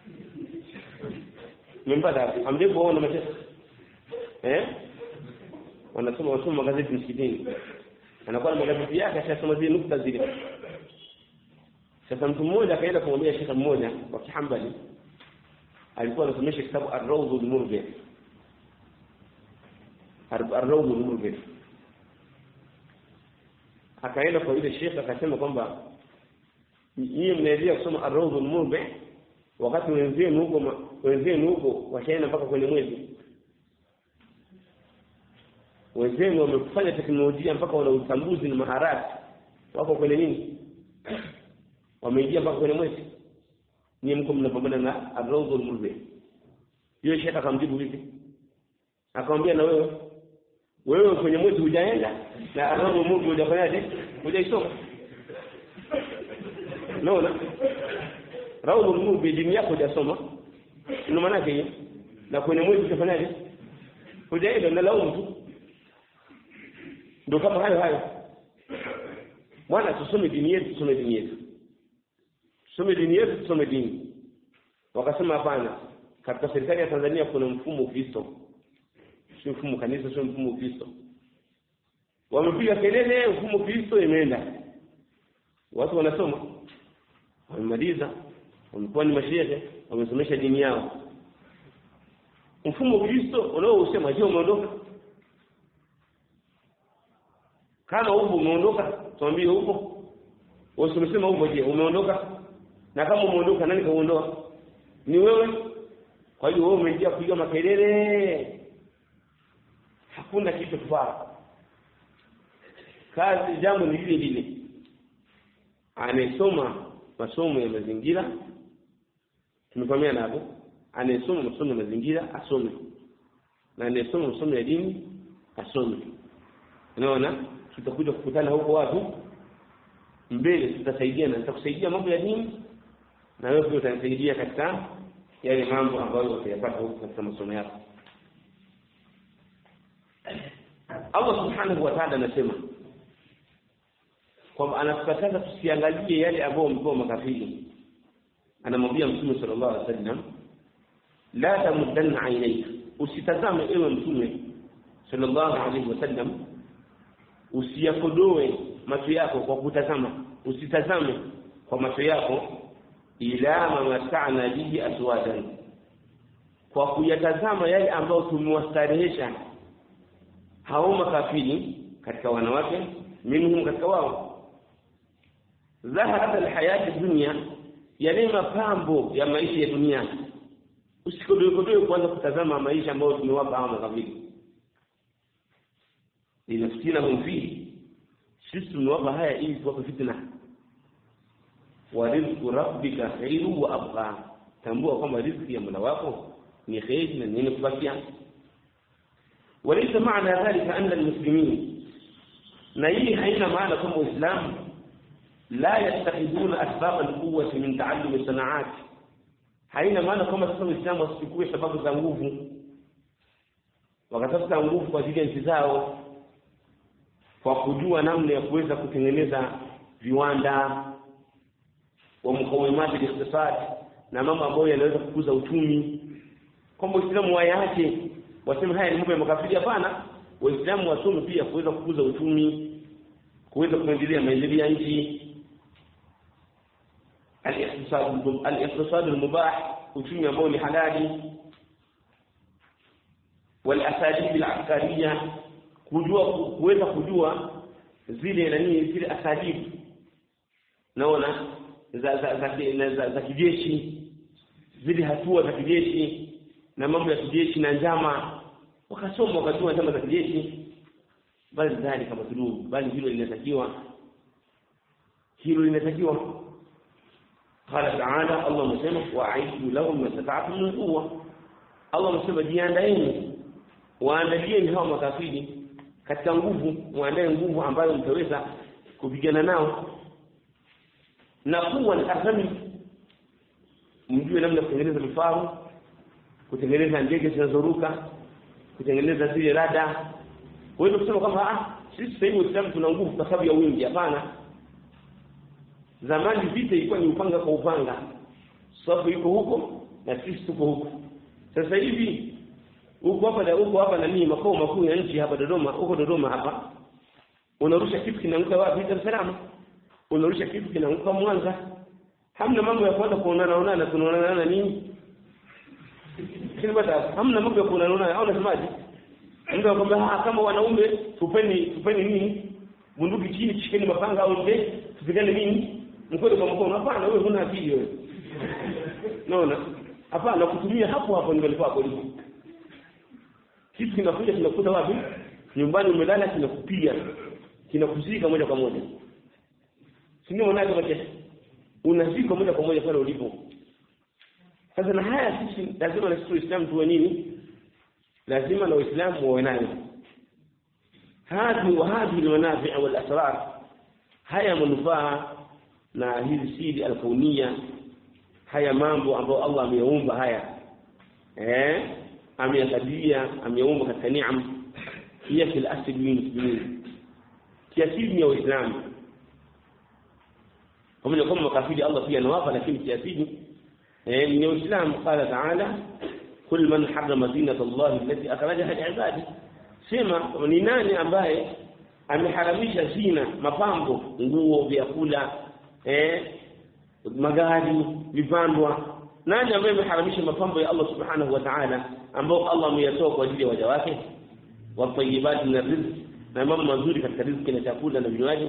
S1: mbada amdepo wao na mashehe eh wanasoma wasoma magazeti msikitini, anakuwa na magazeti yake ashasoma zile nukta zile. Sasa mtu mmoja akaenda kumwambia shekhi mmoja wa Kihambali, alikuwa anasomesha kitabu Ar-Rawd al-Murbi, Ar-Rawd al-Murbi. Akaenda kwa ile shekhi akasema kwamba yeye mnaendelea kusoma Ar-Rawd al-Murbi wakati wenzenu huko wenzenu huko washaenda mpaka kwenye mwezi. Wenzenu wamefanya teknolojia mpaka wana utambuzi na maharati, wako kwenye nini, wameingia mpaka kwenye mwezi. Ni mko mnapambana na Ar-Rawd al-Murbi. Yeye shekhi akamjibu vipi? Akamwambia na wewe wewe kwenye mwezi hujaenda na Ar-Rawd al-Murbi hujafanyaje? Hujaisoma. Naona Rawd al-Murbi dini yako hujasoma, ndio maana yake. Na kwenye mwezi utafanyaje? Hujaenda na laumu tu. Ndio kama hayo hayo. Bwana tusome dini yetu, tusome dini yetu. Tusome dini yetu, tusome dini. Wakasema hapana, katika serikali ya Tanzania kuna mfumo Kristo. Sio mfumo kanisa, sio mfumo Kristo. Wamepiga kelele mfumo Kristo imeenda. Watu wanasoma, wamemaliza, wamekuwa ni mashehe, wamesomesha dini yao. Mfumo Kristo unaousema je, umeondoka? Kama upo umeondoka, tuambie upo. Wasomesema upo, je, umeondoka? Na kama umeondoka, nani kaondoa? Ni wewe. Kwa hiyo wewe umeingia kupiga makelele, hakuna kitu kufaa. kazi jambo ni lile lile. Anasoma masomo ya mazingira, tumekwambia hapo, anasoma masomo ya mazingira asome, na anasoma masomo ya dini asome. Unaona, tutakuja kukutana huko watu mbele, tutasaidiana, nitakusaidia mambo ya dini na wewe pia utanisaidia katika yale mambo ambayo utayapata huko katika masomo yako. Allah subhanahu wa ta'ala anasema kwamba anatukataza tusiangalie yale ambayo mko makafiri. Anamwambia Mtume sallallahu alaihi wasallam, la tamuddanna aynayka, usitazame ewe Mtume sallallahu alaihi wasallam, usiyakodoe macho yako kwa kutazama, usitazame kwa macho yako ila ma mata'na bihi aswadan, kwa kuyatazama yale ambayo tumewastarehesha hao makafiri katika wanawake, minhum katika wao. Zaharat alhayat dunya, yale mapambo ya maisha ya dunia. Usikodoe kodoe kwanza kutazama maisha ambayo tumewapa hao makafiri. Inafitina mfi sisi tumewapa haya ili tuwape fitna. Wa rizqu rabbika khairu wa abqa, tambua kwamba riziki ya Mola wako ni khairi na ni kubakia. وليس معنى ذلك أن المسلمين نيه حين معنى كم الإسلام لا يتخذون أسباب القوة من تعلم الصناعات. حين معنى كم الإسلام وسيكون سبب زنغوف wakatafuta nguvu kwa ajili ya nchi zao kwa kujua namna ya kuweza kutengeneza viwanda wa mkawimati al-iqtisad na mambo ambayo yanaweza kukuza uchumi. Kwa Uislamu wayaache wasema haya ni mambo ya makafiri. Hapana, Waislamu wasome pia kuweza kukuza uchumi, kuweza kuendelea maendeleo ya nchi. Al-iqtisad al-iqtisad al-mubah, uchumi ambao ni halali. Wal-asalib al-askariya, kujua kuweza kujua zile nani zile asalib naona za za za, za, za kijeshi, zile hatua za kijeshi na mambo ya kijeshi na njama, wakasoma wakajua njama za kijeshi. Bali dhali kama tudu, bali hilo linatakiwa, hilo linatakiwa. Qala ta'ala, Allah msema wa'aidu lahum mastata'tum min quwwa. Allah msema jiandaeni, waandalieni hao makafiri katika nguvu, muandae nguvu ambayo mtaweza kupigana nao. Na kuwa ni azami, mjue namna kutengeneza vifaru, kutengeneza ndege zinazoruka, kutengeneza zile rada. Wewe unasema kwamba ah sisi sasa hivi Uislamu tuna nguvu kwa sababu ya wingi. Hapana. Zamani vita ilikuwa ni upanga kwa upanga. Sababu yuko huko na sisi tuko huko. Sasa hivi huko hapa na huko hapa na nini makao makuu ya nchi hapa Dodoma, huko Dodoma hapa. Unarusha kitu kinaanguka wapi? Dar es Salaam. Unarusha kitu kinaanguka Mwanza. Hamna mambo ya kwanza kuonana onana tunaonana nini? Kile bado hamna mambo ya kuonana au unasemaje? Ndio akwambia kama wanaume tupeni tupeni nini? Bunduki chini, shikeni mapanga au nde, tupigane nini? Mkono kwa mkono. Hapana, wewe huna akili wewe. Naona? Hapana, kutumia hapo hapo ndio ilikuwa hapo lipo. Kitu kinakuja kinakuta wapi? Nyumbani umelala kinakupiga. Kinakuzika moja kwa moja. Sio unaona kama kesho. Unazika moja kwa moja pale ulipo. Sasa na haya sisi lazima na sisi Uislamu tuwe nini? Lazima na Uislamu wawe nayo. Hadi wa hadi almanafi' wal asrar. Haya manufaa na hizi siri al-kauniyya, haya mambo ambayo Allah ameyaumba haya. Eh? Ameyakadia, ameyaumba katika neema. Hiya fil asli min kiasili ya Uislamu. Kama ni kama makafiri Allah pia anawapa, lakini kiasili eh ni Uislamu. Qala ta'ala kul man harrama zinata Allah allati akhrajaha li'ibadi, sema ni nani ambaye ameharamisha zina, mapambo, nguo, vyakula, eh magari, vipandwa. Nani ambaye ameharamisha mapambo ya Allah subhanahu wa ta'ala ambao Allah ameyatoa kwa ajili ya waja wake? Wa tayyibati min rizq, na mambo mazuri katika riziki na chakula na vinywaji.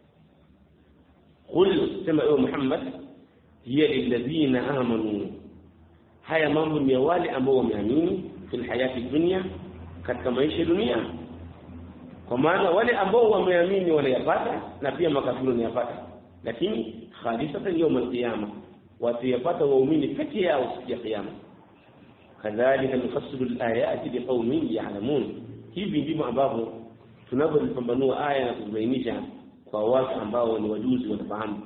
S1: Qul sema ewe Muhammad, hiya lilladhina amanu, haya mambo ni wale ambao wameamini fil hayati dunya, katika maisha ya dunia. kwa maana wale ambao wameamini wanayapata na pia makafiri wanayapata, lakini khalisatan yawm al-qiyama watayapata waumini pekee yao siku ya kiyama. Kadhalika nufassilu al-ayati liqaumin ya'lamun, hivi ndivyo ambavyo tunapopambanua aya na kuzibainisha kwa watu ambao ni wajuzi watafahamu.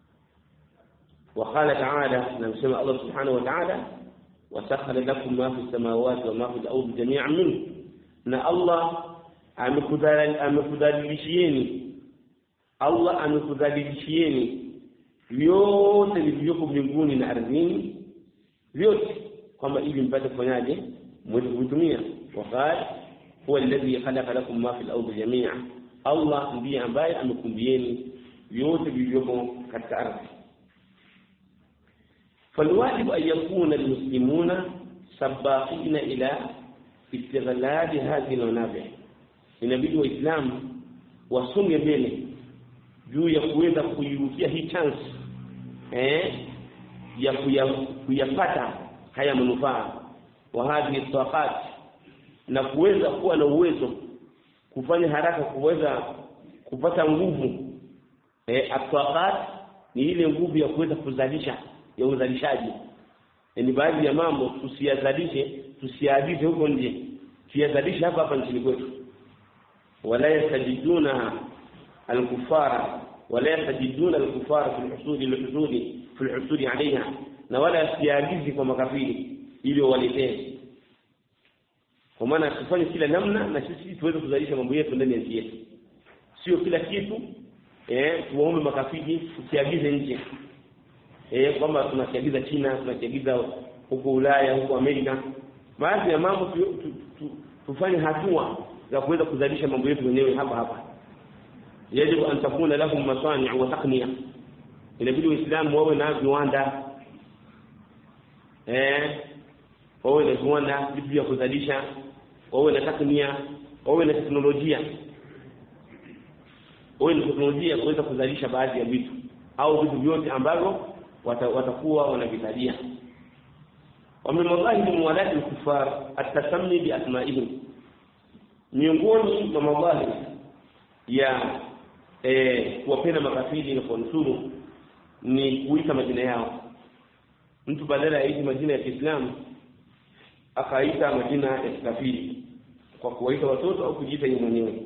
S1: وقال تعالى نسمع الله سبحانه وتعالى وسخر لكم ما في السماوات وما في الأرض جميعا منه، ان الله amekudhalilishieni Allah amekudhalilishieni vyote vilivyoko mbinguni na ardhini vyote, kwamba ili mpate kufanyaje mweze kutumia. Waqala huwa alladhi khalaqa lakum ma fil ardi jami'an, Allah ndiye ambaye amekumbieni vyote vilivyoko katika ardhi. فالواجب أن يكون المسلمون سباقين إلى استغلال هذه المنابع. inabidi waislamu wasonge mbele juu ya kuweza kuirukia hii chance eh ya kuyapata haya manufaa wa hadhi taqat, na kuweza kuwa na uwezo kufanya haraka kuweza kupata nguvu. eh ataqat ni ile nguvu ya kuweza kuzalisha, ya uzalishaji. Ni baadhi ya mambo tusiyazalishe, tusiagize huko nje, tuyazalishe hapa hapa nchini kwetu. wala yastajiduna al-kuffara wala yastajiduna al-kuffara fi al-husuli al-husuli fi al-husuli alayha, na wala yasiagizi kwa makafiri ili waletee. Kwa maana tufanye kila namna na sisi tuweze kuzalisha mambo yetu ndani ya nchi yetu, sio kila kitu eh tuombe makafiri tusiagize nje. Eh kwamba tunakiagiza China, tunakiagiza huko Ulaya, huko Amerika. Baadhi ya mambo tu, tu, tu, tufanye hatua za kuweza kuzalisha mambo yetu wenyewe hapa hapa. Yajibu an takuna lahum masani' wa taqniya, inabidi waislamu wawe na viwanda eh wawe na viwanda vitu vya kuzalisha, wawe na taknia, wawe na teknolojia, wawe na teknolojia kuweza kuzalisha baadhi ya vitu au vitu vyote ambavyo watakuwa wanavitalia. ومن مظاهر موالاة الكفار التسمي بأسمائهم, miongoni mwa madhahiri ya eh kuwapenda makafiri na kuwanusuru ni kuita majina yao. Mtu badala ya kuita majina ya Kiislamu akaita majina ya kafiri kwa kuwaita watoto au kujiita yeye mwenyewe.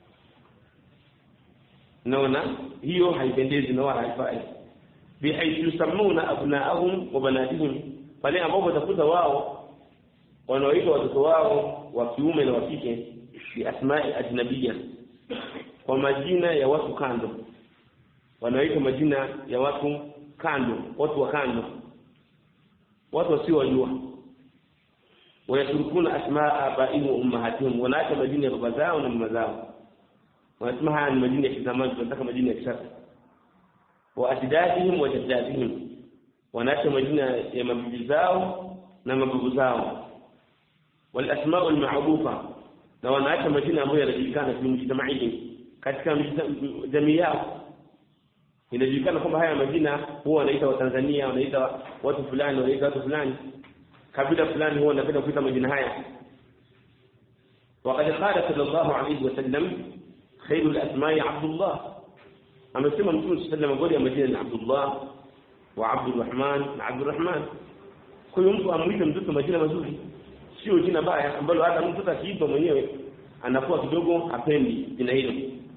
S1: Naona hiyo haipendezi na wala haifai. Bihaythu yusammuna abna'ahum wa banatihim, pale ambapo watakuta wao wanaoita watoto wao wa kiume na wa kike bi asma'i ajnabiyya, kwa majina ya watu kando, wanaoita majina ya watu kando, watu wa kando, watu wasiojua. Wayaturukuna asma'a abaihim wa ummahatihim, wanaacha majina ya baba zao na mama zao, wanasema haya ni majina ya kizamani, tunataka majina ya kisasa. Wa ajdadihim wa jaddadihim, wanaacha majina ya mabibi zao na mababu zao. Wal asma'u al ma'rufa, na wanaacha majina ambayo yanajulikana kwa mjtamaii, katika jamii yao inajulikana kwamba haya majina huwa wanaita wa Tanzania, wanaita watu fulani, wanaita watu fulani, kabila fulani huwa wanapenda kuita majina haya. Waqad qala sallallahu alayhi wasallam khairul asma'i Abdullah, amesema Mtume sallallahu alayhi wasallam majina ni Abdullah wa Abdurrahman na Abdurrahman. Kwa hiyo mtu amuite mtoto majina mazuri, sio jina baya ambalo hata mtu akiitwa mwenyewe anakuwa kidogo hapendi jina hilo.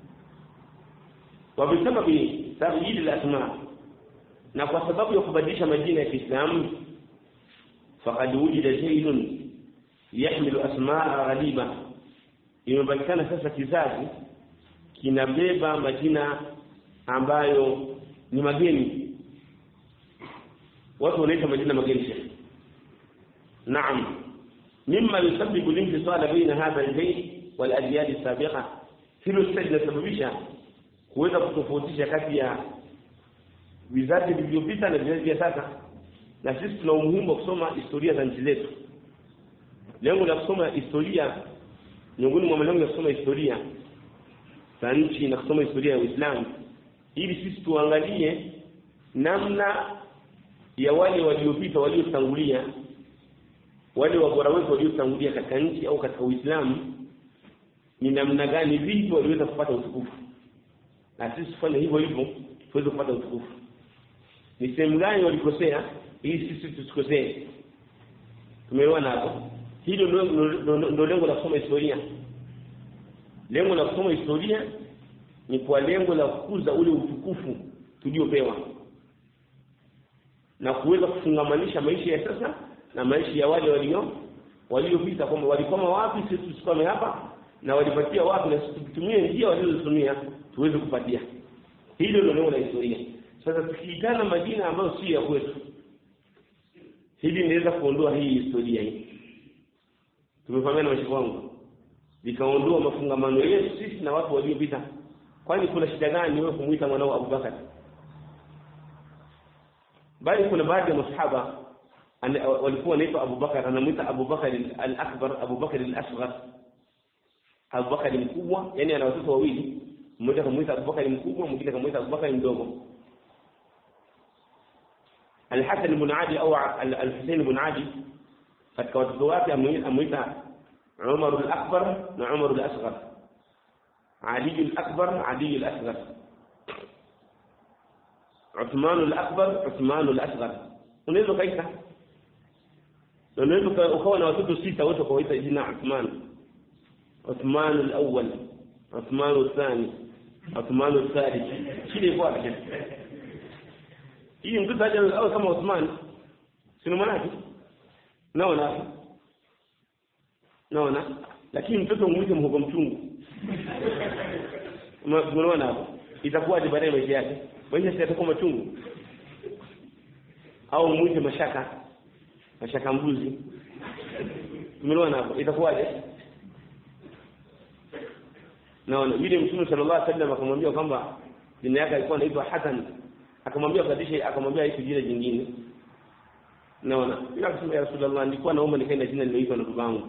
S1: Wa bisababi tabdil al-asma, na kwa sababu ya kubadilisha majina ya Kiislamu, faqad wujida shay'un yahmilu asma'a ghaliba, imepatikana sasa kizazi kinabeba majina ambayo ni mageni, watu wanaita majina mageni. Naam, mimma yusabbibu al-infisal baina hadha al-bayt wal adyad as-sabiqa, hilo linasababisha kuweza kutofautisha kati ya vizazi vilivyopita na vizazi vya sasa. Na sisi tuna umuhimu wa kusoma historia za nchi zetu. Lengo la kusoma historia, miongoni mwa malengo ya kusoma historia za nchi na kusoma historia ya Uislamu, ili sisi tuangalie namna ya wale waliopita, waliotangulia, wale wabora wetu waliotangulia katika nchi au katika Uislamu, ni namna gani vipi waliweza kupata utukufu, na sisi tufanye hivyo hivyo tuweze kupata utukufu. Ni sehemu gani walikosea ili sisi tusikosee? Tumeelewana hapo? Hilo ndio lengo la kusoma historia. Lengo la kusoma historia ni kwa lengo la kukuza ule utukufu tuliopewa na kuweza kufungamanisha maisha ya sasa na maisha ya wale walio waliopita, kwamba walikoma wapi sisi tusikome hapa, na walipatia wapi na sisi tutumie njia walizotumia tuweze kupatia. Hilo ndio lengo la historia. Sasa tukiitana majina ambayo si ya kwetu, hili inaweza kuondoa hii historia hii. Tumefahamiana maisha wangu, vikaondoa mafungamano yetu sisi na watu waliopita. Kwani kuna shida gani wewe kumuita mwanao Abu Bakar? Bali kuna baadhi ya masahaba walikuwa wanaitwa Abu Bakar, anamuita Abu Bakar al-Akbar, Abu Bakar al-Asghar. Abu Bakar mkubwa, yani ana watoto wawili, mmoja kumuita Abu Bakar mkubwa, mwingine kumuita Abu Bakar mdogo. Al-Hasan ibn Ali au Al-Husayn ibn Ali, katika watoto wake amuita Umar al-Akbar na Umar al-Asghar. Ali al-Akbar, Ali al-Asghar. Uthman al-Akbar, Uthman al-Asghar. Unaweza kaita. Unaweza ukawa na watoto sita wote kawaita jina Uthman. Uthman al-Awwal, Uthman al-Thani, Uthman al-Thalith. Kile kwa kile. Hii mtoto aje au kama Uthman? Sio maana yake. Naona. Naona. Lakini mtoto mwite mhogo mchungu. Unaona hapo? Itakuwa je baadaye maisha yake? Maisha yake yatakuwa machungu. Au mwite mashaka. Mashaka mbuzi. Umeona hapo? Itakuwaje? Naona yule Mtume sallallahu alaihi wasallam akamwambia kwamba jina yake alikuwa anaitwa Hasan, akamwambia kadisha, akamwambia hiyo jina jingine. Naona bila kusema ya Rasulullah, nilikuwa naomba nikaenda jina lililoitwa na babangu.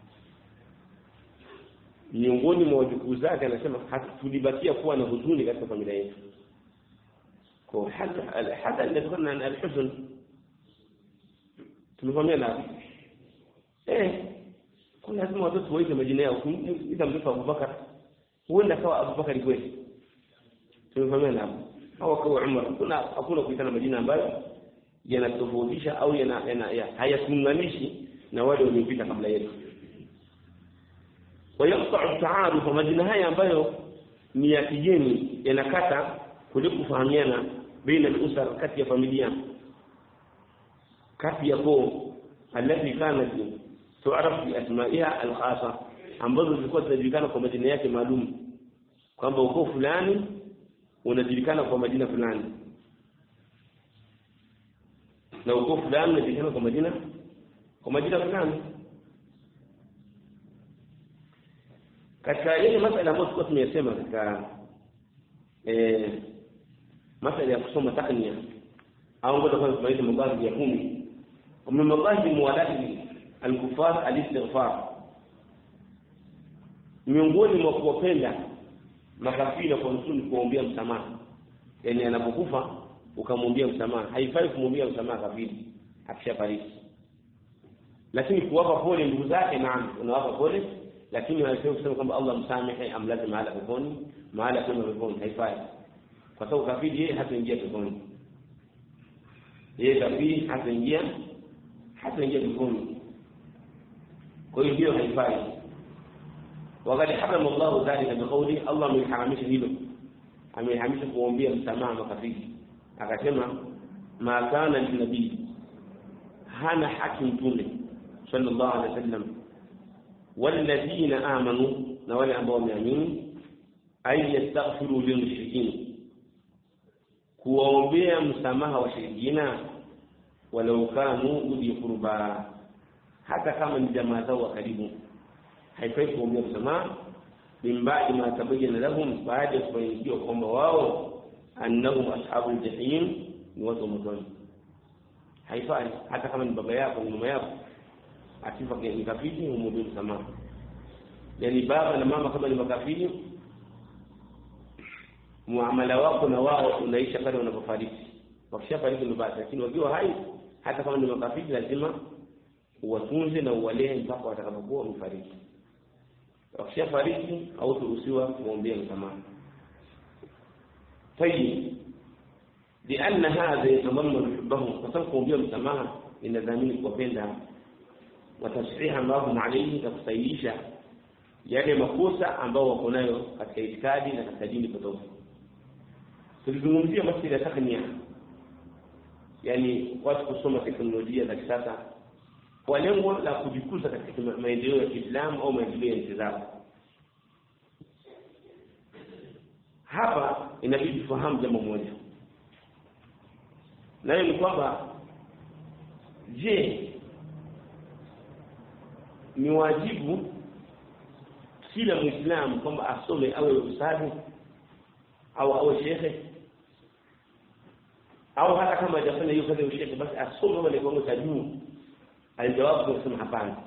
S1: Miongoni mwa wajukuu zake anasema hatulibakia kuwa na huzuni katika familia yetu. Kwa hata hata inatokana na al-huzn. Tumefahamia na eh kuna lazima watoto waite majina yao. Ita mtoto Abu Bakar, huenda kawa Abu Bakar kweli. Tumefahamia na hapo. Au kwa Umar, kuna hakuna kuitana majina ambayo yanatofautisha au yana, yana ya, hayafunganishi na wale waliopita kabla yetu. Wayaqta'u ta'aruf, majina haya ambayo ni ya kigeni yanakata kuliko kufahamiana baina al-usar, kati ya familia, kati ya koo alati kanat tu'araf bi asma'iha al-khassa, ambazo zilikuwa zinajulikana kwa majina yake maalum, kwamba ukoo fulani unajulikana kwa majina fulani na ukoo fulani unajulikana kwa majina kwa majina fulani. Katika ile masala ambayo tulikuwa tumeyasema katika eh masala ya kusoma taknia au ngoja kwanza tumaisha mabadi ya kumi, kwa mabadi muwalati al-kufar al-istighfar, miongoni mwa kuwapenda makafiri kwa msuni kuombea msamaha. Yani anapokufa ukamwombea msamaha, haifai kumwombea msamaha kafiri akishafariki, lakini kuwapa pole ndugu zake, naam unawapa pole, lakini wanasema kusema kwamba Allah msamehe, amlaze mahala peponi, mahala kama peponi, haifai, kwa sababu kafiri yeye hataingia peponi. Yeye kafiri hataingia hataingia peponi, kwa hiyo hiyo haifai. Wakati harama Allah dhalika biqawli, Allah ameharamisha hilo, ameharamisha kuombea msamaha makafiri. Akasema ma kana linabii, hana haki mtume sallallahu alaihi wasallam, walladhina amanu, na wale ambao wameamini, ay yastaghfiru lilmushrikin, kuombea msamaha wa shirikina, walau kanu uli qurba, hata kama ni jamaa zao wa karibu. Haifai kuombea msamaha min ba'di ma tabayyana lahum, baada ya kubainikiwa kwamba wao annahum ashabul jahim, ni watu motoni. Haifai hata kama ni baba yako ni mama yako, akifa kwa kafiri umwombee msamaha. Yani baba na mama kama ni makafiri, muamala wako na wao unaisha pale wanapofariki. Wakishafariki ndio basi, lakini wakiwa hai hata kama ni makafiri lazima uwatunze na uwalee mpaka watakapokuwa wamefariki. akishafariki au turuhusiwa kumwombea msamaha. طيب لأن هذا يتضمن حبهم فسوف kumwombea msamaha inadhamini kuwapenda watasriha ambao عليه takusaidisha yale makosa ambao wako nayo katika itikadi na katika dini potofu. Tulizungumzia masuala ya taknia, yani watu kusoma teknolojia za kisasa kwa lengo la kujikuza katika maendeleo ya Kiislamu au maendeleo ya nchi zao. Hapa inabidi tufahamu jambo moja, nayo ni kwamba je, ni wajibu kila Muislamu kwamba asome awe ustadi au awe shekhe, au hata kama hajafanya hiyo kazi ya shekhe basi asome wale kwa cha juu? Alijawabu kusema hapana,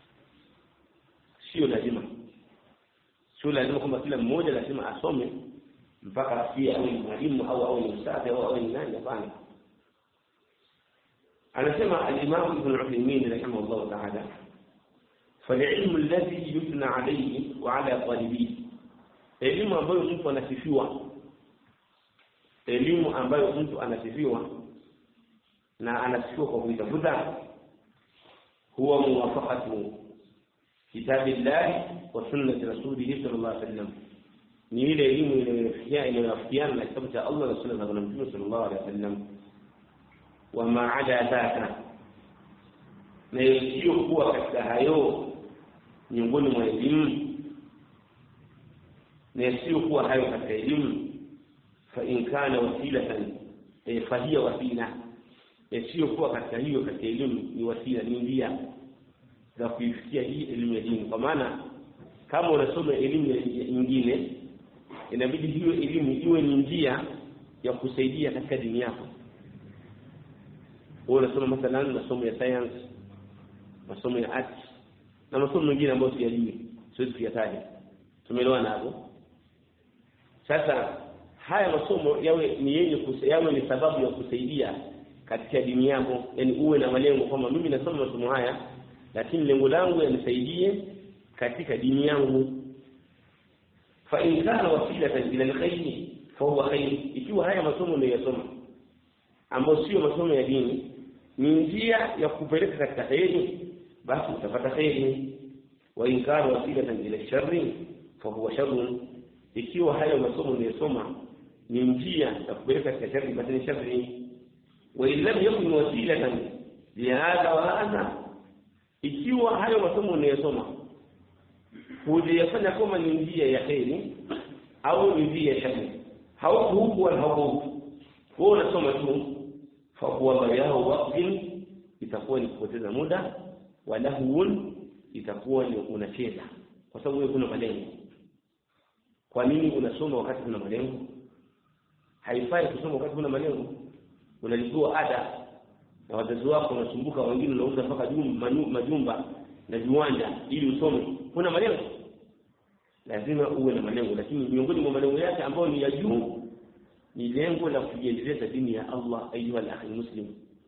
S1: sio lazima. Sio lazima kwamba kila mmoja lazima asome mpaka afie awe mwalimu au awe ustadi au awe nani. Hapana. Anasema al-Imam Ibn Uthaymeen rahimahullah ta'ala, فالعلم الذي يثنى عليه وعلى طالبيه، elimu ambayo mtu anasifiwa elimu ambayo mtu anasifiwa na anasifiwa kwa kuitafuta, huwa muwafaqatu kitabillah wa sunnati rasulih sallallahu alaihi wasallam, ni ile elimu inayofikia inayofikiana na kitabu cha Allah na sunna za Mtume sallallahu alaihi wasallam. Wa ma ada dhaka, na hiyo kuwa katika hayo miongoni mwa elimu, na sio kuwa hayo katika elimu, fa in kana wasilatan fa hiya wasila, sio kuwa katika hiyo katika elimu ni wasila, ni njia za kuifikia hii elimu ya dini. Kwa maana kama unasoma elimu nyingine inabidi hiyo elimu iwe ni njia ya kusaidia katika dini yako. Wewe unasoma mathalan masomo ya science, masomo ya arts na masomo mengine ambayo si ya dini, siwezi kuyataja, tumeelewana hapo. Sasa haya masomo yawe ni yenye kusayawe ni sababu ya kusaidia katika dini yako, yani uwe na malengo kwamba mimi nasoma masomo haya lakini lengo langu yanisaidie katika dini yangu. Fa in kana wasilatan ila alkhair fa huwa khair, ikiwa haya masomo unayosoma ambayo sio masomo ya dini ni njia ya kupeleka katika khairi, basi utapata khairi. Wa in kana wasilatan ila sharri fa huwa sharr, ikiwa haya masomo unayosoma ni njia ya kupeleka katika sharri, basi ni sharri. Wa in lam yakun wasilatan li hadha wa hadha, ikiwa hayo masomo unayosoma hujayafanya kama ni njia ya khairi au ni njia ya shari, hauko huko wala hauko, wewe unasoma tu, fa huwa bayao waqtin, itakuwa ni kupoteza muda, wala huun, itakuwa ni unacheza, kwa sababu wewe kuna malengo. Kwa nini unasoma wakati kuna malengo? Haifai kusoma wakati kuna malengo. Unalipua ada na wazazi wako wanasumbuka, wengine wanauza mpaka majumba na viwanja ili usome, kuna malengo. Lazima uwe na malengo, lakini miongoni mwa malengo yake ambayo ni ya juu ni lengo la kujiendeleza dini ya Allah. Ayuha al-akhi muslim,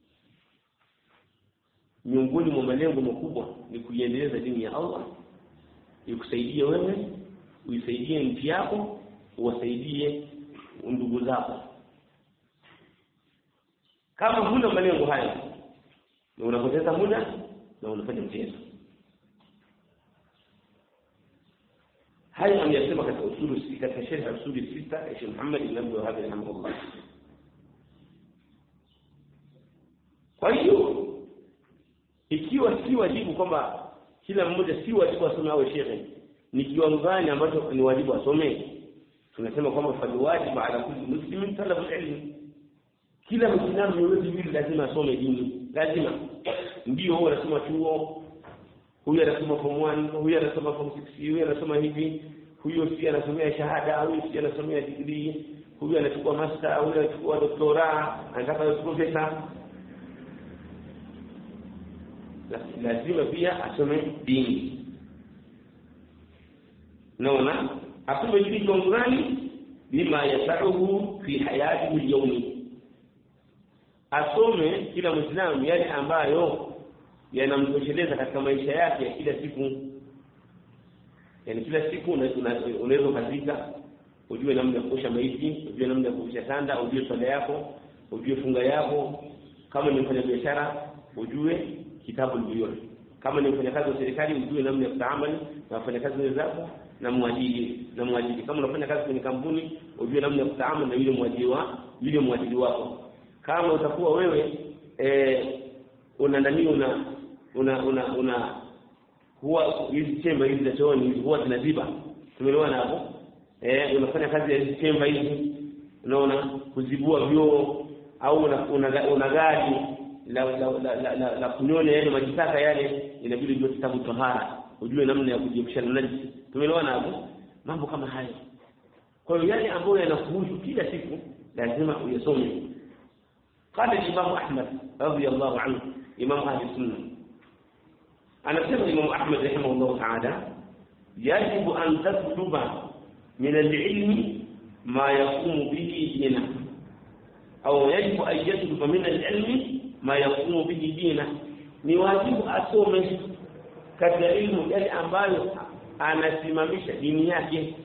S1: miongoni mwa malengo makubwa ni kujiendeleza dini ya Allah, ikusaidie wewe, uisaidie nchi yako, uwasaidie ndugu zako. Kama huna malengo haya, na unapoteza muda na unafanya mchezo. Haya anayasema katika usulu sita, katika sharh usulu sita ya Sheikh Muhammad ibn Abdul Wahhab rahimahullah. Kwa hiyo ikiwa si wajibu kwamba kila mmoja si wajibu asome awe shekhe, ni kiwango gani ambacho ni wajibu asome? Tunasema kwamba fadhi wajibu ala kulli muslimin talabu ilm, kila Muislamu yote yule lazima asome dini, lazima. Ndio huyo anasoma chuo, huyo anasoma form one, huyo anasoma form six, huyo anasoma hivi, huyo si anasomea shahada, huyo si anasomea degree, huyo anachukua master, huyo anachukua doctora, anataka kuwa professor. Lazima pia asome dini. Naona asome dini kwa ngani bima yasahu fi hayatihi al-yawmi, asome kila Muislamu yale ambayo yanamtosheleza katika maisha yake ya kila siku. yani kila siku unaweza kuzika, ujue namna ya kuosha maiti, ujue namna ya kuosha tanda, ujue swala yako, ujue funga yako. Kama ni mfanya biashara ujue kitabu ndio. Kama ni mfanya kazi wa serikali ujue namna ya kutaamali na wafanya kazi wenzako na mwajiri na mwajiri. Kama unafanya kazi kwenye kampuni ujue namna ya kutaamali na yule mwajiri wa yule mwajiri wako. Kama utakuwa wewe eh una ndani una una una, una huwa hizi chemba hizi za chooni huwa zinaziba. Tumeelewana hapo? Eh unafanya kazi ya hizi chemba hizi, unaona, kuzibua vyoo au una, una, una gari la la la, la, la, la kunyonya yale majitaka yale, inabidi ujue kitabu tahara, ujue namna ya kujiepusha na najisi. Tumeelewana hapo? Mambo kama hayo. Kwa hiyo yale ambayo yanakuhusu kila siku lazima uyasome. Qala Imam Ahmad radiyallahu anhu, Imam Ahli Sunna, anasema Imam Ahmad rahimahullah ta'ala, yajibu an tatluba min al-ilmi ma yaqumu bihi dina, au yajibu an yatluba min al-ilmi ma yaqumu bihi dina. Ni wajibu asome katika elimu yale ambayo anasimamisha dini yake.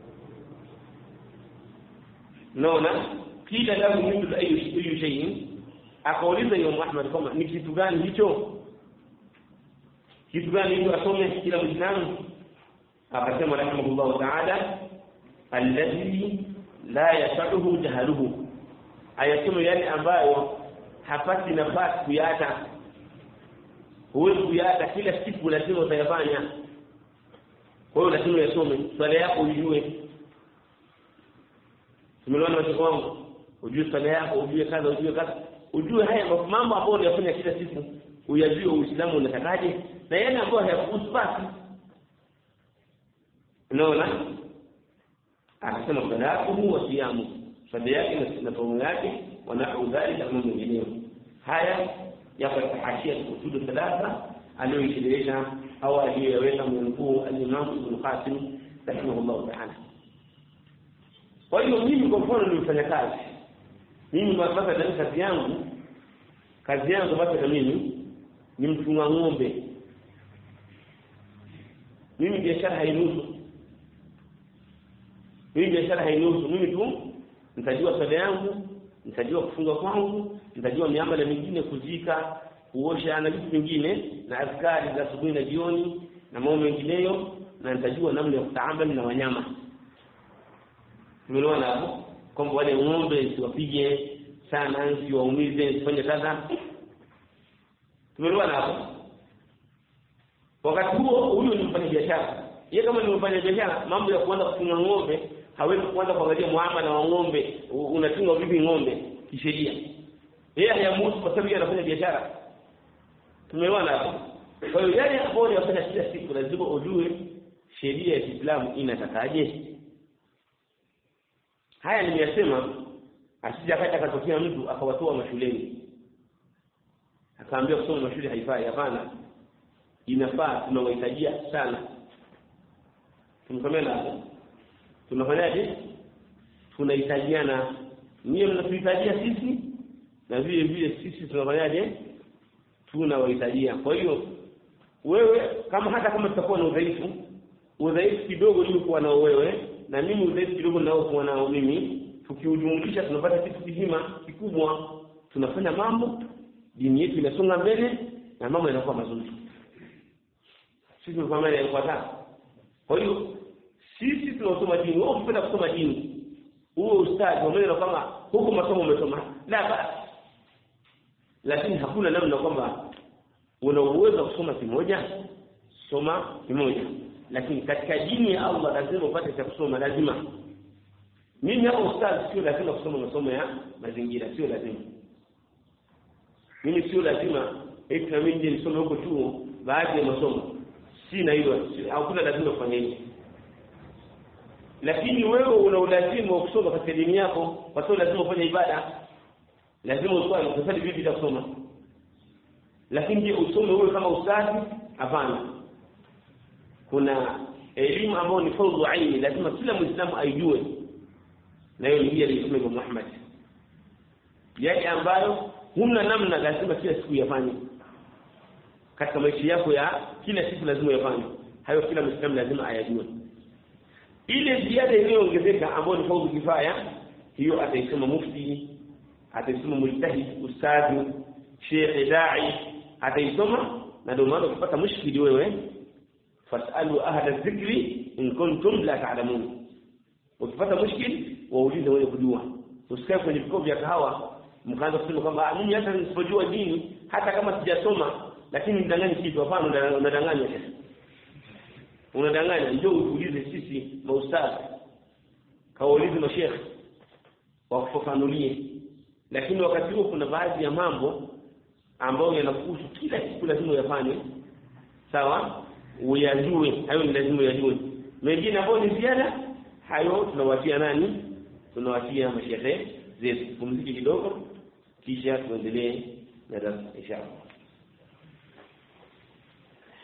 S1: Naona kila jambo mtu ayu shay, akauliza Imam Ahmad kama ni kitu gani hicho, kitu gani hicho asome kila Muislamu? Akasema rahimahullah ta'ala, alladhi la yashaduhu jahaluhu, ayasema yale ambayo hapati nafasi kuyata. Huwezi kuyata, kila siku lazima utayafanya. Kwa hiyo lazima yasome, swala yako ujue. Tumeelewana watu wangu? Ujue swala yako, ujue kaza, ujue kaza, ujue haya mambo ambayo unayafanya kila siku, uyajue Uislamu unatakaje, na yale ambayo hayakuhusu basi. Unaona? Akasema salatuhu wa siyamu, swala yake na saumu yake, wa na'u dhalika min mengineyo. Haya yako tahashia kusudu thalatha aliyoishirisha au aliyoweka mkuu al-Imam Ibn Qasim rahimahullah ta'ala. Kwa hiyo mimi kwa mfano nimefanya kazi, mimi mpaka ndani kazi yangu kazi yangu mpaka mimi ni mchunga ng'ombe. Mimi biashara hainusu, mimi biashara hainusu, mimi tu nitajua swala yangu, nitajua kufunga kwangu, nitajua miamala mingine, kuzika, kuosha na vitu vingine, na azkari za asubuhi na jioni na mambo mengineyo, na nitajua namna ya kutaamali na wanyama. Tumeelewana hapo? Kwamba wale ng'ombe siwapige sana, siwaumize, sifanye kaza. Tumeelewana hapo? Wakati huo huyo ni mfanya biashara. Yeye kama ni mfanya biashara, mambo ya kuanza kufunga ng'ombe, hawezi kuanza kuangalia muamala wa ng'ombe, unatunga vipi ng'ombe kisheria. Yeye hayamhusu kwa sababu yeye anafanya biashara. Tumeelewana hapo? Kwa hiyo yale ambayo anafanya kila siku lazima ujue sheria ya Kiislamu inatakaje. Haya nimeyasema asije akaja akatokea mtu akawatoa mashuleni, akaambia kusoma mashule haifai. Hapana, inafaa, tunawahitajia sana. Tumkomea hapo. Tunafanyaje? Tunahitajiana. Ninyi mnatuhitajia sisi na vile vile sisi tunafanyaje? Tunawahitajia. Kwa hiyo wewe kama hata kama tutakuwa na udhaifu, udhaifu kidogo uliokuwa nao wewe na mimi udhaifu kidogo nao kwa nao mimi, tukiujumlisha tunapata kitu kizima kikubwa. Tunafanya mambo, dini yetu inasonga mbele na mambo yanakuwa mazuri. Sisi tunafanya yanafuata. Kwa hiyo sisi tunasoma dini, wewe ukipenda kusoma dini, huo ustadi wa mwenye kama huko masomo umesoma, la basi. Lakini hakuna namna kwamba una uwezo kusoma kimoja, soma kimoja. Lakini katika dini ya Allah lazima upate cha kusoma, lazima. Mimi hapo ustadi sio lazima kusoma masomo ya mazingira, sio lazima. Mimi sio lazima eti na mimi nisome huko chuo baadhi ya masomo. Sina hilo, hakuna lazima kufanya hivyo. Lakini wewe una ulazima wa kusoma katika dini yako, kwa sababu lazima ufanye ibada. Lazima usome, usali vipi za kusoma. Lakini je, usome wewe kama ustadi? Hapana. Kuna elimu ambayo ni fardhu aini, lazima kila Muislamu aijue. Na hiyo ni ile ya Mtume Muhammad. Yale ambayo huna namna, lazima kila siku yafanye. Katika maisha yako ya kila siku lazima yafanye. hayo kila Muislamu lazima ayajue. Ile ziada iliyoongezeka ambayo ni fardhu kifaya, hiyo ataisoma mufti, ataisoma mujtahid, ustadhi, sheikh, dai, ataisoma. Na ndio maana ukipata mushkili wewe, fasalu ahla dhikri in kuntum la ta'lamun. Ukipata mushkili waulize wewe kujua. Usikae kwenye vikao vya kahawa mkaanza kusema kwamba mimi hata nisipojua dini, hata kama sijasoma, lakini ndanganya kitu. Hapana, unadanganya sasa. Unadanganya. Njoo uulize sisi maustadhi, kaulize masheikh wakufafanulie. Lakini wakati huo kuna baadhi ya mambo ambayo yanakuhusu kila siku lazima uyafanye. Sawa? Uyajue, hayo ni lazima uyajue. Mengine ambayo ni ziada, hayo tunawatia nani? Tunawatia masheikh zetu. Pumziki kidogo kisha tuendelee na darasa inshallah.